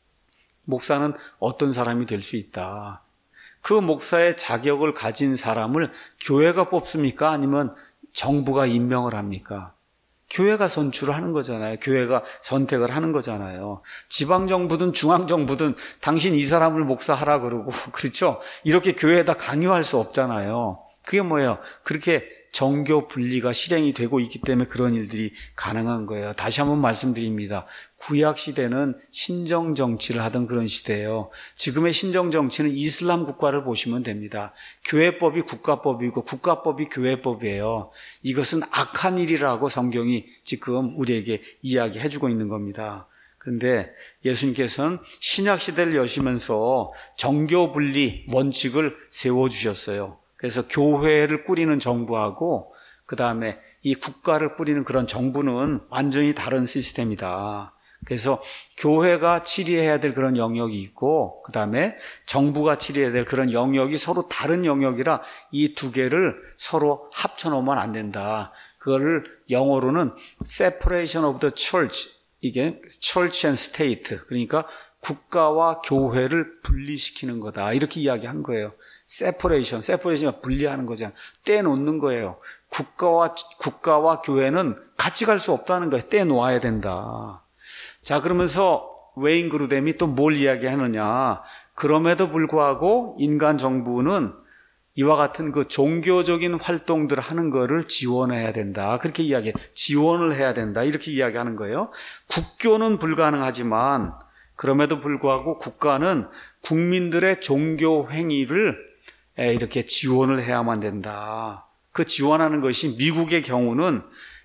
목사는 어떤 사람이 될 수 있다. 그 목사의 자격을 가진 사람을 교회가 뽑습니까? 아니면 정부가 임명을 합니까? 교회가 선출을 하는 거잖아요. 교회가 선택을 하는 거잖아요. 지방정부든 중앙정부든 당신 이 사람을 목사하라 그러고 그렇죠? 이렇게 교회에다 강요할 수 없잖아요. 그게 뭐예요? 그렇게 정교 분리가 실행이 되고 있기 때문에 그런 일들이 가능한 거예요. 다시 한번 말씀드립니다. 구약 시대는 신정 정치를 하던 그런 시대예요. 지금의 신정 정치는 이슬람 국가를 보시면 됩니다. 교회법이 국가법이고 국가법이 교회법이에요. 이것은 악한 일이라고 성경이 지금 우리에게 이야기해주고 있는 겁니다. 그런데 예수님께서는 신약 시대를 여시면서 정교 분리 원칙을 세워주셨어요. 그래서 교회를 꾸리는 정부하고 그 다음에 이 국가를 꾸리는 그런 정부는 완전히 다른 시스템이다. 그래서 교회가 치리해야 될 그런 영역이 있고 그 다음에 정부가 치리해야 될 그런 영역이 서로 다른 영역이라 이 두 개를 서로 합쳐놓으면 안 된다. 그거를 영어로는 separation of the church, 이게 church and state, 그러니까 국가와 교회를 분리시키는 거다. 이렇게 이야기한 거예요. 세퍼레이션, 세퍼레이션이 분리하는 거잖아요. 떼놓는 거예요. 국가와, 국가와 교회는 같이 갈 수 없다는 거예요. 떼놓아야 된다. 자, 그러면서 웨인 그루뎀이 또 뭘 이야기하느냐. 그럼에도 불구하고 인간 정부는 이와 같은 그 종교적인 활동들을 하는 거를 지원해야 된다. 그렇게 이야기해. 지원을 해야 된다. 이렇게 이야기하는 거예요. 국교는 불가능하지만 그럼에도 불구하고 국가는 국민들의 종교 행위를 이렇게 지원을 해야만 된다. 그 지원하는 것이 미국의 경우는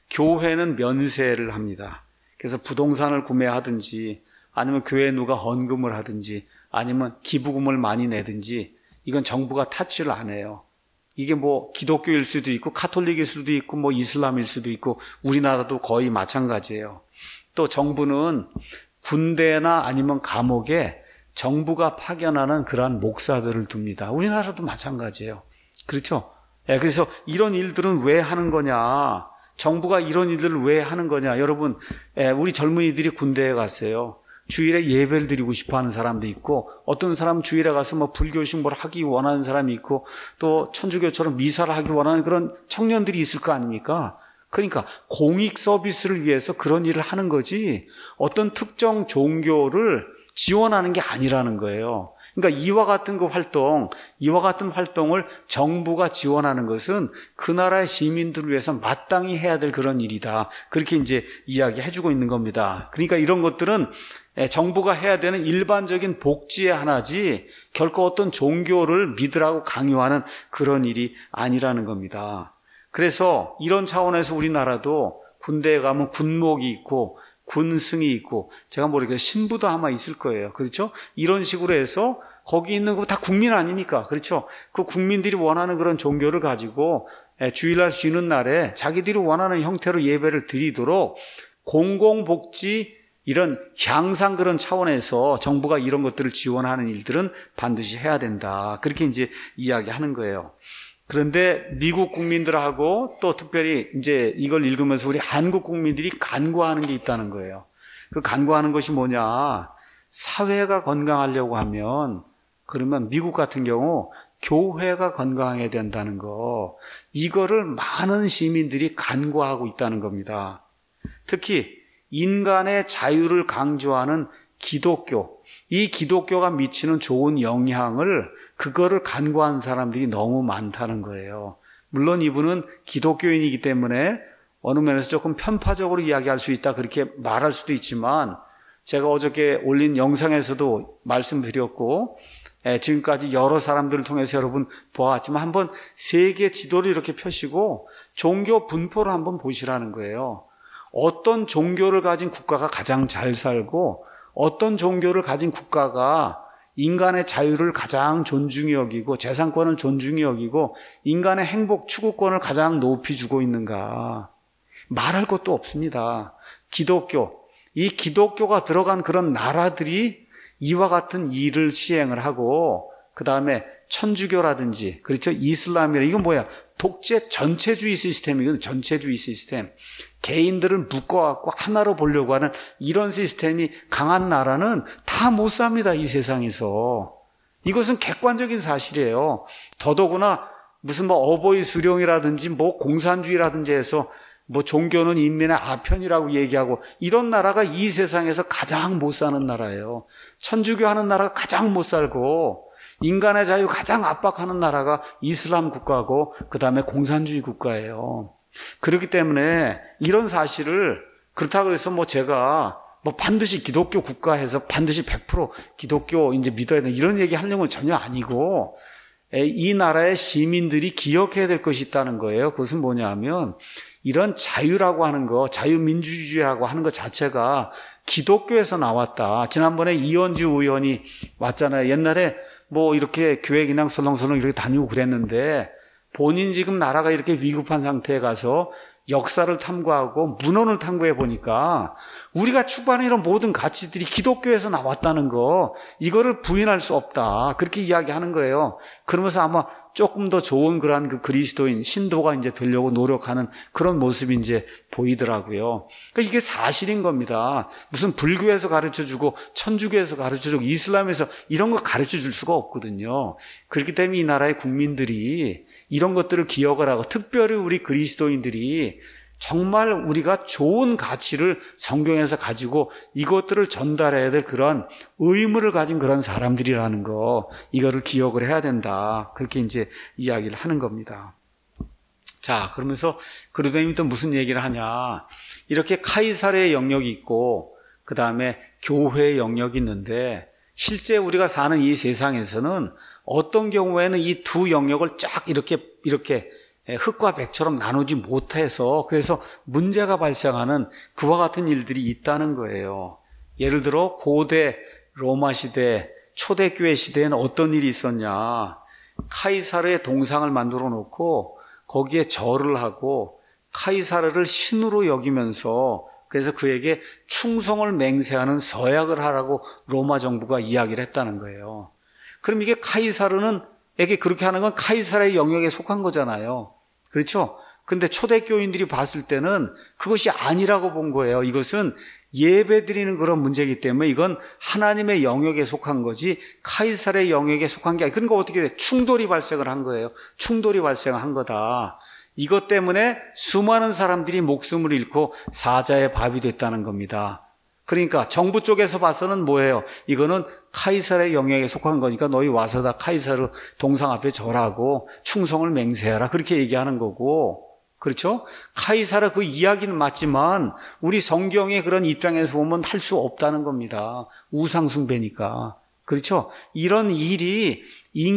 교회는 면세를 합니다. 그래서 부동산을 구매하든지 아니면 교회에 누가 헌금을 하든지 아니면 기부금을 많이 내든지 이건 정부가 타치를 안 해요. 이게 뭐 기독교일 수도 있고 카톨릭일 수도 있고 뭐 이슬람일 수도 있고 우리나라도 거의 마찬가지예요. 또 정부는 군대나 아니면 감옥에 정부가 파견하는 그러한 목사들을 둡니다. 우리나라도 마찬가지예요. 그렇죠? 예, 그래서 이런 일들은 왜 하는 거냐? 정부가 이런 일들을 왜 하는 거냐? 여러분, 예, 우리 젊은이들이 군대에 갔어요. 주일에 예배를 드리고 싶어 하는 사람도 있고, 어떤 사람은 주일에 가서 뭐 불교 신고를 하기 원하는 사람이 있고, 또 천주교처럼 미사를 하기 원하는 그런 청년들이 있을 거 아닙니까? 그러니까 공익 서비스를 위해서 그런 일을 하는 거지, 어떤 특정 종교를 지원하는 게 아니라는 거예요. 그러니까 이와 같은 그 활동, 이와 같은 활동을 정부가 지원하는 것은 그 나라의 시민들을 위해서 마땅히 해야 될 그런 일이다. 그렇게 이제 이야기해주고 있는 겁니다. 그러니까 이런 것들은 정부가 해야 되는 일반적인 복지의 하나지 결코 어떤 종교를 믿으라고 강요하는 그런 일이 아니라는 겁니다. 그래서 이런 차원에서 우리나라도 군대에 가면 군목이 있고 군승이 있고 제가 모르겠어요. 신부도 아마 있을 거예요. 그렇죠? 이런 식으로 해서 거기 있는 거 다 국민 아닙니까? 그렇죠? 그 국민들이 원하는 그런 종교를 가지고 주일날 쉬는 날에 자기들이 원하는 형태로 예배를 드리도록 공공복지 이런 향상 그런 차원에서 정부가 이런 것들을 지원하는 일들은 반드시 해야 된다. 그렇게 이제 이야기하는 거예요. 그런데 미국 국민들하고 또 특별히 이제 이걸 읽으면서 우리 한국 국민들이 간구하는 게 있다는 거예요. 그 간구하는 것이 뭐냐? 사회가 건강하려고 하면 그러면 미국 같은 경우 교회가 건강해야 된다는 거. 이거를 많은 시민들이 간구하고 있다는 겁니다. 특히 인간의 자유를 강조하는 기독교. 이 기독교가 미치는 좋은 영향을 그거를 간구한 사람들이 너무 많다는 거예요. 물론 이분은 기독교인이기 때문에 어느 면에서 조금 편파적으로 이야기할 수 있다 그렇게 말할 수도 있지만 제가 어저께 올린 영상에서도 말씀드렸고 지금까지 여러 사람들을 통해서 여러분 보았지만 한번 세계 지도를 이렇게 펴시고 종교 분포를 한번 보시라는 거예요. 어떤 종교를 가진 국가가 가장 잘 살고 어떤 종교를 가진 국가가 인간의 자유를 가장 존중히 여기고 재산권을 존중히 여기고 인간의 행복 추구권을 가장 높이 주고 있는가. 말할 것도 없습니다. 기독교, 이 기독교가 들어간 그런 나라들이 이와 같은 일을 시행을 하고 그 다음에 천주교라든지 그렇죠 이슬람이라 이건 뭐야 독재 전체주의 시스템이거든. 전체주의 시스템. 개인들을 묶어갖고 하나로 보려고 하는 이런 시스템이 강한 나라는 다 못 삽니다. 이 세상에서. 이것은 객관적인 사실이에요. 더더구나 무슨 뭐 어버이 수령이라든지 뭐 공산주의라든지 해서 뭐 종교는 인민의 아편이라고 얘기하고 이런 나라가 이 세상에서 가장 못 사는 나라예요. 천주교 하는 나라가 가장 못 살고 인간의 자유 가장 압박하는 나라가 이슬람 국가고 그 다음에 공산주의 국가예요. 그렇기 때문에 이런 사실을 그렇다고 해서 뭐 제가 뭐 반드시 기독교 국가에서 반드시 백 퍼센트 기독교 이제 믿어야 된다 이런 얘기 하려면 전혀 아니고 이 나라의 시민들이 기억해야 될 것이 있다는 거예요. 그것은 뭐냐면 이런 자유라고 하는 거, 자유민주주의라고 하는 것 자체가 기독교에서 나왔다. 지난번에 이현주 의원이 왔잖아요. 옛날에 뭐 이렇게 교회 그냥 설렁설렁 이렇게 다니고 그랬는데 본인 지금 나라가 이렇게 위급한 상태에 가서 역사를 탐구하고 문헌을 탐구해 보니까 우리가 추구하는 이런 모든 가치들이 기독교에서 나왔다는 거 이거를 부인할 수 없다. 그렇게 이야기하는 거예요. 그러면서 아마 조금 더 좋은 그러한 그 그리스도인 신도가 이제 되려고 노력하는 그런 모습이 이제 보이더라고요. 그러니까 이게 사실인 겁니다. 무슨 불교에서 가르쳐주고 천주교에서 가르쳐주고 이슬람에서 이런 거 가르쳐줄 수가 없거든요. 그렇기 때문에 이 나라의 국민들이 이런 것들을 기억을 하고 특별히 우리 그리스도인들이 정말 우리가 좋은 가치를 성경에서 가지고 이것들을 전달해야 될 그런 의무를 가진 그런 사람들이라는 거 이거를 기억을 해야 된다. 그렇게 이제 이야기를 하는 겁니다. 자, 그러면서 그러더니 또 무슨 얘기를 하냐. 이렇게 카이사르의 영역이 있고 그 다음에 교회의 영역이 있는데 실제 우리가 사는 이 세상에서는 어떤 경우에는 이 두 영역을 쫙 이렇게 이렇게 흙과 백처럼 나누지 못해서 그래서 문제가 발생하는 그와 같은 일들이 있다는 거예요. 예를 들어 고대 로마 시대, 초대교회 시대에는 어떤 일이 있었냐. 카이사르의 동상을 만들어 놓고 거기에 절을 하고 카이사르를 신으로 여기면서 그래서 그에게 충성을 맹세하는 서약을 하라고 로마 정부가 이야기를 했다는 거예요. 그럼 이게 카이사르는 에게 그렇게 하는 건 카이사르의 영역에 속한 거잖아요. 그렇죠? 근데 초대교인들이 봤을 때는 그것이 아니라고 본 거예요. 이것은 예배 드리는 그런 문제이기 때문에 이건 하나님의 영역에 속한 거지 카이사르의 영역에 속한 게 아니에요. 그러니까 어떻게 돼? 충돌이 발생을 한 거예요. 충돌이 발생한 거다. 이것 때문에 수많은 사람들이 목숨을 잃고 사자의 밥이 됐다는 겁니다. 그러니까 정부 쪽에서 봐서는 뭐예요? 이거는 카이사르의 영역에 속한 거니까 너희 와서 다 카이사르 동상 앞에 절하고 충성을 맹세하라 그렇게 얘기하는 거고, 그렇죠? 카이사르 그 이야기는 맞지만 우리 성경의 그런 입장에서 보면 할 수 없다는 겁니다. 우상숭배니까. 그렇죠? 이런 일이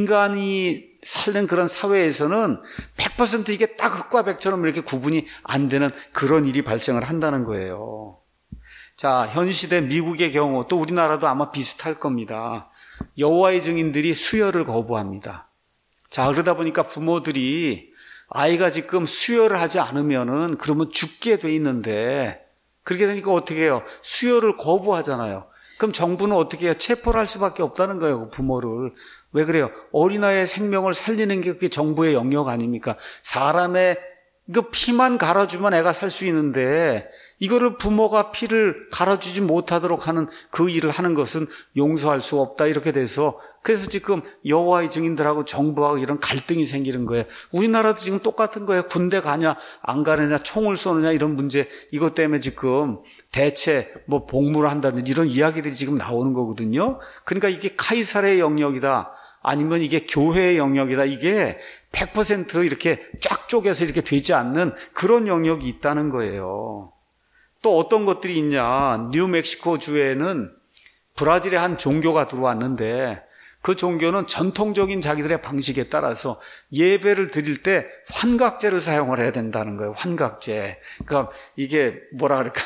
인간이 사는 그런 사회에서는 백 퍼센트 이게 딱 흙과 백처럼 이렇게 구분이 안 되는 그런 일이 발생을 한다는 거예요. 자, 현 시대 미국의 경우 또 우리나라도 아마 비슷할 겁니다. 여호와의 증인들이 수혈을 거부합니다. 자, 그러다 보니까 부모들이 아이가 지금 수혈을 하지 않으면은 그러면 죽게 돼 있는데 그렇게 되니까 어떻게 해요? 수혈을 거부하잖아요. 그럼 정부는 어떻게 해요? 체포를 할 수밖에 없다는 거예요, 부모를. 왜 그래요? 어린아이의 생명을 살리는 게 그게 정부의 영역 아닙니까? 사람의 그 피만 갈아주면 애가 살 수 있는데 이거를 부모가 피를 갈아주지 못하도록 하는 그 일을 하는 것은 용서할 수 없다 이렇게 돼서 그래서 지금 여호와의 증인들하고 정부하고 이런 갈등이 생기는 거예요. 우리나라도 지금 똑같은 거예요. 군대 가냐 안 가느냐 총을 쏘느냐 이런 문제 이것 때문에 지금 대체 뭐 복무를 한다든지 이런 이야기들이 지금 나오는 거거든요. 그러니까 이게 카이사르의 영역이다 아니면 이게 교회의 영역이다 이게 백 퍼센트 이렇게 쫙 쪼개서 이렇게 되지 않는 그런 영역이 있다는 거예요. 또 어떤 것들이 있냐. 뉴멕시코 주에는 브라질의 한 종교가 들어왔는데 그 종교는 전통적인 자기들의 방식에 따라서 예배를 드릴 때 환각제를 사용을 해야 된다는 거예요. 환각제. 그러니까 이게 뭐라 그럴까.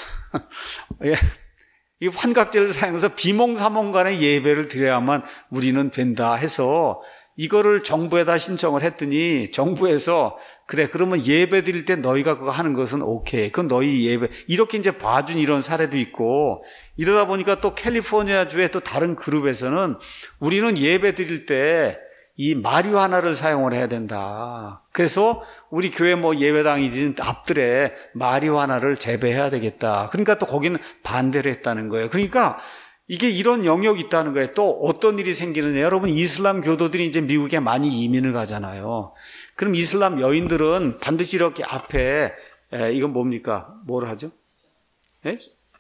이 환각제를 사용해서 비몽사몽간의 예배를 드려야만 우리는 된다 해서 이거를 정부에다 신청을 했더니 정부에서 그래 그러면 예배 드릴 때 너희가 그거 하는 것은 오케이. 그건 너희 예배. 이렇게 이제 봐준 이런 사례도 있고 이러다 보니까 또 캘리포니아 주의 또 다른 그룹에서는 우리는 예배 드릴 때 이 마리화나를 사용을 해야 된다. 그래서 우리 교회 뭐 예배당이든 앞들에 마리화나를 재배해야 되겠다. 그러니까 또 거기는 반대를 했다는 거예요. 그러니까 이게 이런 영역이 있다는 거예요. 또 어떤 일이 생기느냐. 여러분 이슬람 교도들이 이제 미국에 많이 이민을 가잖아요. 그럼 이슬람 여인들은 반드시 이렇게 앞에 에, 이건 뭡니까? 뭘 하죠? 예?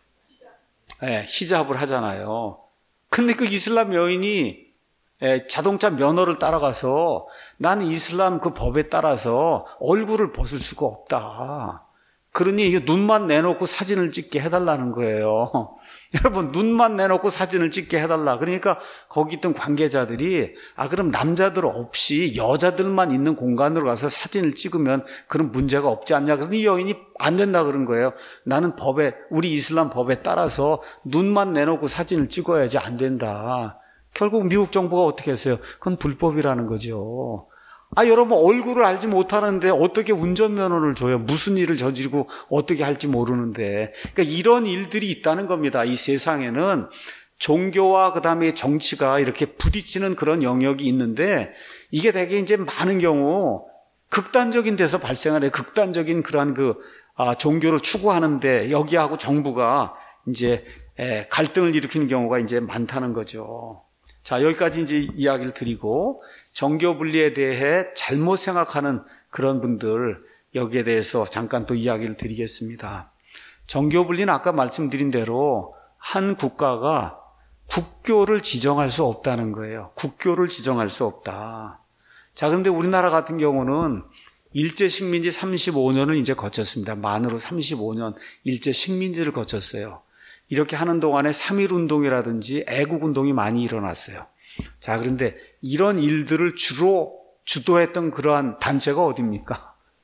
예, 히잡을 하잖아요. 근데 그 이슬람 여인이 에, 자동차 면허를 따라가서 나는 이슬람 그 법에 따라서 얼굴을 벗을 수가 없다. 그러니 이게 눈만 내놓고 사진을 찍게 해달라는 거예요. 여러분 눈만 내놓고 사진을 찍게 해달라. 그러니까 거기 있던 관계자들이 아 그럼 남자들 없이 여자들만 있는 공간으로 가서 사진을 찍으면 그런 문제가 없지 않냐. 그러니 이 여인이 안 된다 그런 거예요. 나는 법에 우리 이슬람 법에 따라서 눈만 내놓고 사진을 찍어야지 안 된다. 결국 미국 정부가 어떻게 했어요? 그건 불법이라는 거죠. 아, 여러분 얼굴을 알지 못하는데 어떻게 운전면허를 줘요? 무슨 일을 저지르고 어떻게 할지 모르는데. 그러니까 이런 일들이 있다는 겁니다. 이 세상에는 종교와 그다음에 정치가 이렇게 부딪히는 그런 영역이 있는데 이게 되게 이제 많은 경우 극단적인 데서 발생하는 극단적인 그러한 그 아, 종교를 추구하는데 여기하고 정부가 이제 에, 갈등을 일으키는 경우가 이제 많다는 거죠. 자, 여기까지 이제 이야기를 드리고 정교 분리에 대해 잘못 생각하는 그런 분들 여기에 대해서 잠깐 또 이야기를 드리겠습니다. 정교 분리는 아까 말씀드린 대로 한 국가가 국교를 지정할 수 없다는 거예요. 국교를 지정할 수 없다. 자, 그런데 우리나라 같은 경우는 일제 식민지 삼십오 년을 이제 거쳤습니다. 만으로 삼십오 년 일제 식민지를 거쳤어요. 이렇게 하는 동안에 삼일 운동이라든지 애국 운동이 많이 일어났어요. 자, 그런데 이런 일들을 주로 주도했던 그러한 단체가 어디입니까?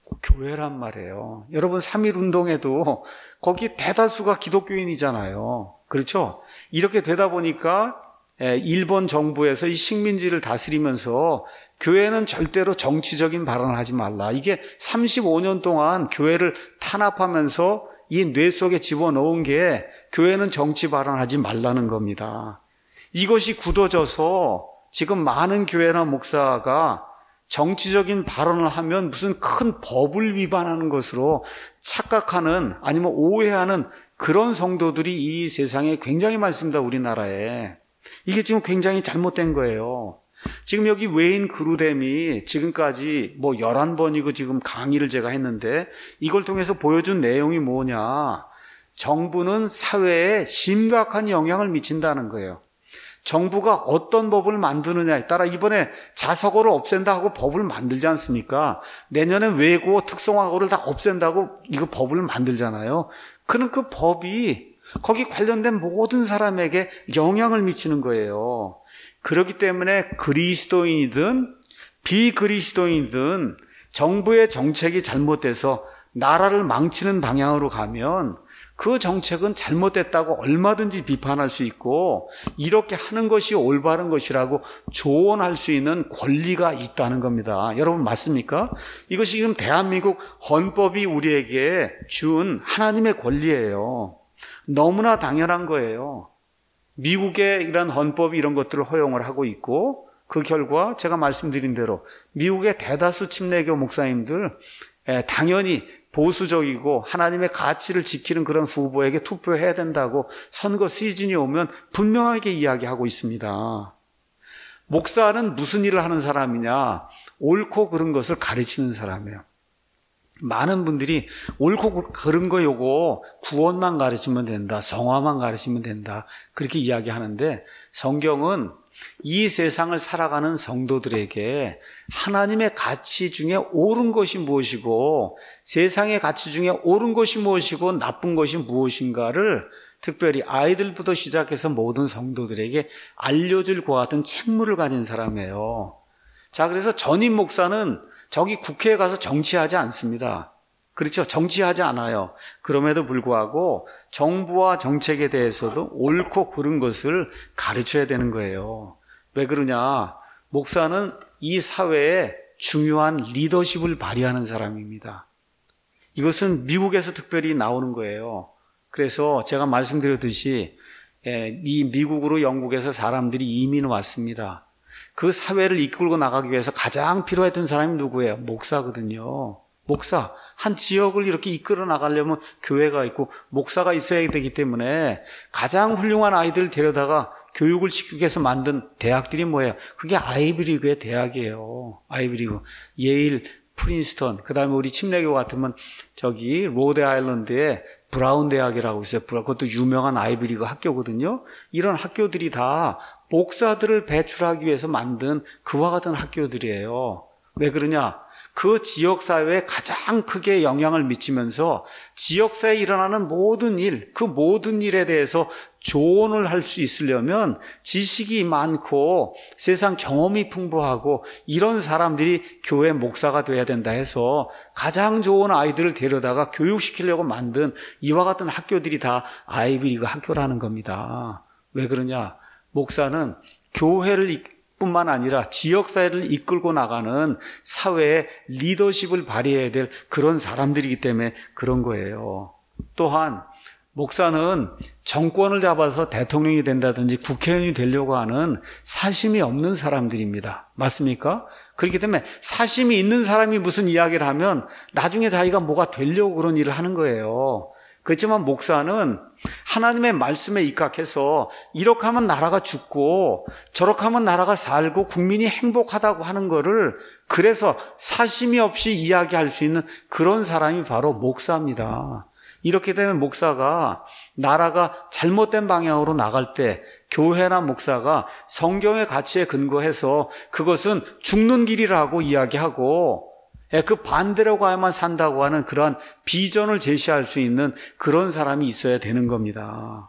교회란 말이에요. 여러분 삼일 운동에도 거기 대다수가 기독교인이잖아요. 그렇죠? 이렇게 되다 보니까 일본 정부에서 이 식민지를 다스리면서 교회는 절대로 정치적인 발언을 하지 말라. 이게 삼십오 년 동안 교회를 탄압하면서 이 뇌 속에 집어넣은 게 교회는 정치 발언하지 말라는 겁니다. 이것이 굳어져서 지금 많은 교회나 목사가 정치적인 발언을 하면 무슨 큰 법을 위반하는 것으로 착각하는 아니면 오해하는 그런 성도들이 이 세상에 굉장히 많습니다. 우리나라에. 이게 지금 굉장히 잘못된 거예요. 지금 여기 웨인 그루뎀이 지금까지 뭐 열한 번이고 지금 강의를 제가 했는데 이걸 통해서 보여준 내용이 뭐냐. 정부는 사회에 심각한 영향을 미친다는 거예요. 정부가 어떤 법을 만드느냐에 따라 이번에 자사고를 없앤다 하고 법을 만들지 않습니까? 내년에 외고 특성화고를 다 없앤다고 이거 법을 만들잖아요. 그는 그 법이 거기 관련된 모든 사람에게 영향을 미치는 거예요. 그렇기 때문에 그리스도인이든 비그리스도인이든 정부의 정책이 잘못돼서 나라를 망치는 방향으로 가면 그 정책은 잘못됐다고 얼마든지 비판할 수 있고 이렇게 하는 것이 올바른 것이라고 조언할 수 있는 권리가 있다는 겁니다. 여러분 맞습니까? 이것이 지금 대한민국 헌법이 우리에게 준 하나님의 권리예요. 너무나 당연한 거예요. 미국의 이런 헌법이 이런 것들을 허용을 하고 있고 그 결과 제가 말씀드린 대로 미국의 대다수 침례교 목사님들 당연히 보수적이고 하나님의 가치를 지키는 그런 후보에게 투표해야 된다고 선거 시즌이 오면 분명하게 이야기하고 있습니다. 목사는 무슨 일을 하는 사람이냐? 옳고 그른 것을 가르치는 사람이에요. 많은 분들이 옳고 그른 거 요거 구원만 가르치면 된다. 성화만 가르치면 된다. 그렇게 이야기하는데 성경은 이 세상을 살아가는 성도들에게 하나님의 가치 중에 옳은 것이 무엇이고 세상의 가치 중에 옳은 것이 무엇이고 나쁜 것이 무엇인가를 특별히 아이들부터 시작해서 모든 성도들에게 알려줄 것 같은 책무를 가진 사람이에요. 자, 그래서 전임 목사는 저기 국회에 가서 정치하지 않습니다. 그렇죠? 정치하지 않아요. 그럼에도 불구하고 정부와 정책에 대해서도 옳고 그른 것을 가르쳐야 되는 거예요. 왜 그러냐? 목사는 이 사회에 중요한 리더십을 발휘하는 사람입니다. 이것은 미국에서 특별히 나오는 거예요. 그래서 제가 말씀드렸듯이 이 미국으로 영국에서 사람들이 이민 왔습니다. 그 사회를 이끌고 나가기 위해서 가장 필요했던 사람이 누구예요? 목사거든요. 목사. 한 지역을 이렇게 이끌어 나가려면 교회가 있고 목사가 있어야 되기 때문에 가장 훌륭한 아이들을 데려다가 교육을 시키기 위해서 만든 대학들이 뭐예요? 그게 아이비리그의 대학이에요. 아이비리그. 예일, 프린스턴, 그 다음에 우리 침례교 같으면 저기 로데아일랜드에 브라운 대학이라고 있어요. 그것도 유명한 아이비리그 학교거든요. 이런 학교들이 다 목사들을 배출하기 위해서 만든 그와 같은 학교들이에요. 왜 그러냐? 그 지역사회에 가장 크게 영향을 미치면서 지역사회에 일어나는 모든 일, 그 모든 일에 대해서 조언을 할 수 있으려면 지식이 많고 세상 경험이 풍부하고 이런 사람들이 교회 목사가 돼야 된다 해서 가장 좋은 아이들을 데려다가 교육시키려고 만든 이와 같은 학교들이 다 아이비리그 학교라는 겁니다. 왜 그러냐? 목사는 교회를 뿐만 아니라 지역사회를 이끌고 나가는 사회의 리더십을 발휘해야 될 그런 사람들이기 때문에 그런 거예요. 또한 목사는 정권을 잡아서 대통령이 된다든지 국회의원이 되려고 하는 사심이 없는 사람들입니다. 맞습니까? 그렇기 때문에 사심이 있는 사람이 무슨 이야기를 하면 나중에 자기가 뭐가 되려고 그런 일을 하는 거예요. 그렇지만 목사는 하나님의 말씀에 입각해서 이렇게 하면 나라가 죽고 저렇게 하면 나라가 살고 국민이 행복하다고 하는 거를 그래서 사심이 없이 이야기할 수 있는 그런 사람이 바로 목사입니다. 이렇게 되면 목사가 나라가 잘못된 방향으로 나갈 때 교회나 목사가 성경의 가치에 근거해서 그것은 죽는 길이라고 이야기하고 그 반대로 가야만 산다고 하는 그러한 비전을 제시할 수 있는 그런 사람이 있어야 되는 겁니다.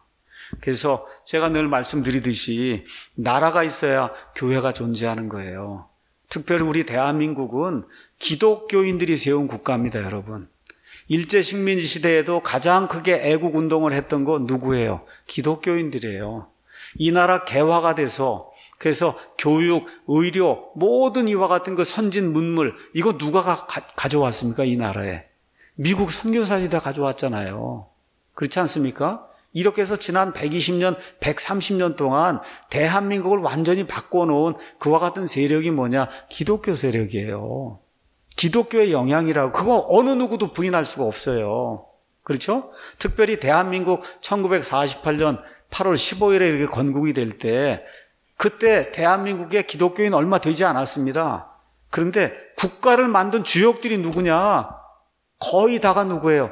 그래서 제가 늘 말씀드리듯이 나라가 있어야 교회가 존재하는 거예요. 특별히 우리 대한민국은 기독교인들이 세운 국가입니다, 여러분. 일제식민 시대에도 가장 크게 애국운동을 했던 거 누구예요? 기독교인들이에요. 이 나라 개화가 돼서 그래서 교육, 의료, 모든 이와 같은 그 선진 문물 이거 누가 가, 가져왔습니까? 이 나라에. 미국 선교사들이 다 가져왔잖아요. 그렇지 않습니까? 이렇게 해서 지난 백이십 년, 백삼십 년 동안 대한민국을 완전히 바꿔놓은 그와 같은 세력이 뭐냐? 기독교 세력이에요. 기독교의 영향이라고 그거 어느 누구도 부인할 수가 없어요. 그렇죠? 특별히 대한민국 천구백사십팔 년 팔월 십오일에 이렇게 건국이 될 때 그때 대한민국에 기독교인 얼마 되지 않았습니다. 그런데 국가를 만든 주역들이 누구냐? 거의 다가 누구예요?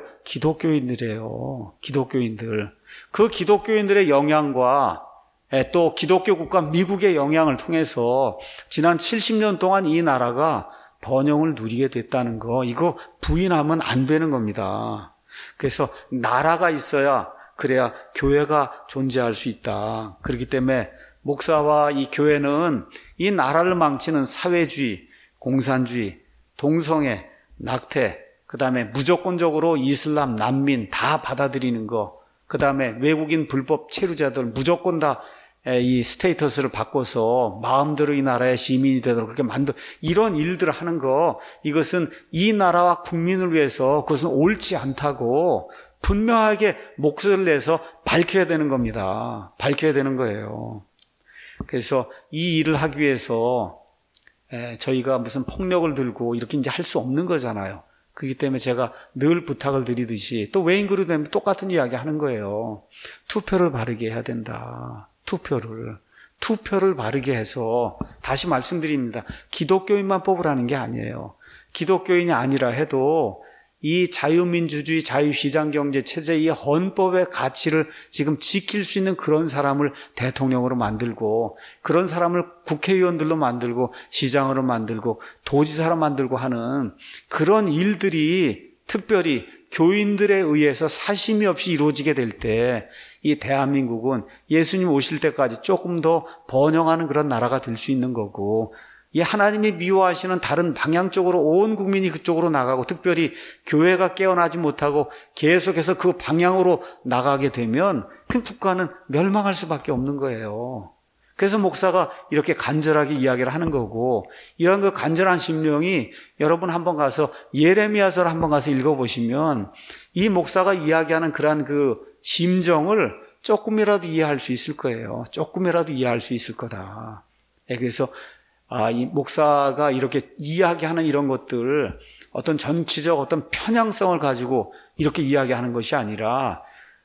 기독교인들이에요. 기독교인들. 그 기독교인들의 영향과 또 기독교 국가 미국의 영향을 통해서 지난 칠십 년 동안 이 나라가 번영을 누리게 됐다는 거, 이거 부인하면 안 되는 겁니다. 그래서 나라가 있어야 그래야 교회가 존재할 수 있다. 그렇기 때문에 목사와 이 교회는 이 나라를 망치는 사회주의, 공산주의, 동성애, 낙태, 그 다음에 무조건적으로 이슬람, 난민 다 받아들이는 거, 그 다음에 외국인 불법 체류자들 무조건 다 이 스테이터스를 바꿔서 마음대로 이 나라의 시민이 되도록 그렇게 만들, 이런 일들을 하는 거, 이것은 이 나라와 국민을 위해서 그것은 옳지 않다고 분명하게 목소리를 내서 밝혀야 되는 겁니다. 밝혀야 되는 거예요. 그래서 이 일을 하기 위해서 저희가 무슨 폭력을 들고 이렇게 이제 할 수 없는 거잖아요. 그렇기 때문에 제가 늘 부탁을 드리듯이 또 웨인 그루뎀 똑같은 이야기 하는 거예요. 투표를 바르게 해야 된다. 투표를. 투표를 바르게 해서 다시 말씀드립니다. 기독교인만 뽑으라는 게 아니에요. 기독교인이 아니라 해도 이 자유민주주의, 자유시장경제 체제, 이 헌법의 가치를 지금 지킬 수 있는 그런 사람을 대통령으로 만들고 그런 사람을 국회의원들로 만들고 시장으로 만들고 도지사로 만들고 하는 그런 일들이 특별히 교인들에 의해서 사심이 없이 이루어지게 될 때 이 대한민국은 예수님 오실 때까지 조금 더 번영하는 그런 나라가 될 수 있는 거고 이 하나님이 미워하시는 다른 방향 쪽으로 온 국민이 그쪽으로 나가고 특별히 교회가 깨어나지 못하고 계속해서 그 방향으로 나가게 되면 그 국가는 멸망할 수밖에 없는 거예요. 그래서 목사가 이렇게 간절하게 이야기를 하는 거고 이런 그 간절한 심령이 여러분 한번 가서 예레미야서를 한번 가서 읽어보시면 이 목사가 이야기하는 그러한 그 심정을 조금이라도 이해할 수 있을 거예요. 조금이라도 이해할 수 있을 거다. 그래서 아, 이 목사가 이렇게 이야기하는 이런 것들 어떤 정치적 어떤 편향성을 가지고 이렇게 이야기하는 것이 아니라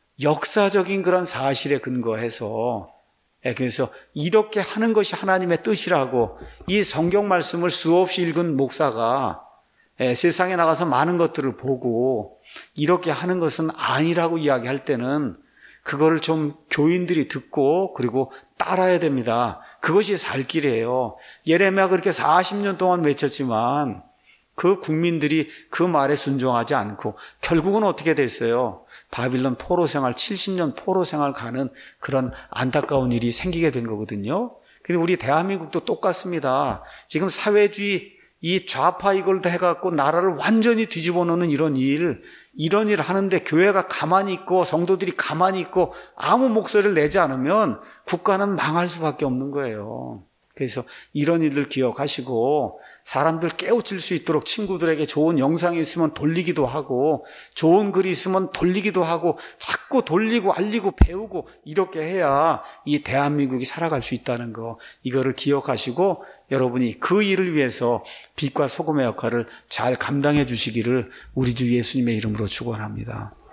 역사적인 그런 사실에 근거해서 그래서 이렇게 하는 것이 하나님의 뜻이라고 이 성경 말씀을 수없이 읽은 목사가 세상에 나가서 많은 것들을 보고 이렇게 하는 것은 아니라고 이야기할 때는 그거를 좀 교인들이 듣고 그리고 따라야 됩니다. 그것이 살 길이에요. 예레미야가 그렇게 사십 년 동안 외쳤지만 그 국민들이 그 말에 순종하지 않고 결국은 어떻게 됐어요? 바빌론 포로 생활, 칠십 년 포로 생활 가는 그런 안타까운 일이 생기게 된 거거든요. 근데 우리 대한민국도 똑같습니다. 지금 사회주의 이 좌파 이걸 다 해갖고 나라를 완전히 뒤집어 놓는 이런 일, 이런 일 하는데 교회가 가만히 있고 성도들이 가만히 있고 아무 목소리를 내지 않으면 국가는 망할 수밖에 없는 거예요. 그래서 이런 일들 기억하시고 사람들 깨우칠 수 있도록 친구들에게 좋은 영상이 있으면 돌리기도 하고 좋은 글이 있으면 돌리기도 하고 자꾸 돌리고 알리고 배우고 이렇게 해야 이 대한민국이 살아갈 수 있다는 거, 이거를 기억하시고 여러분이 그 일을 위해서 빛과 소금의 역할을 잘 감당해 주시기를 우리 주 예수님의 이름으로 축원합니다.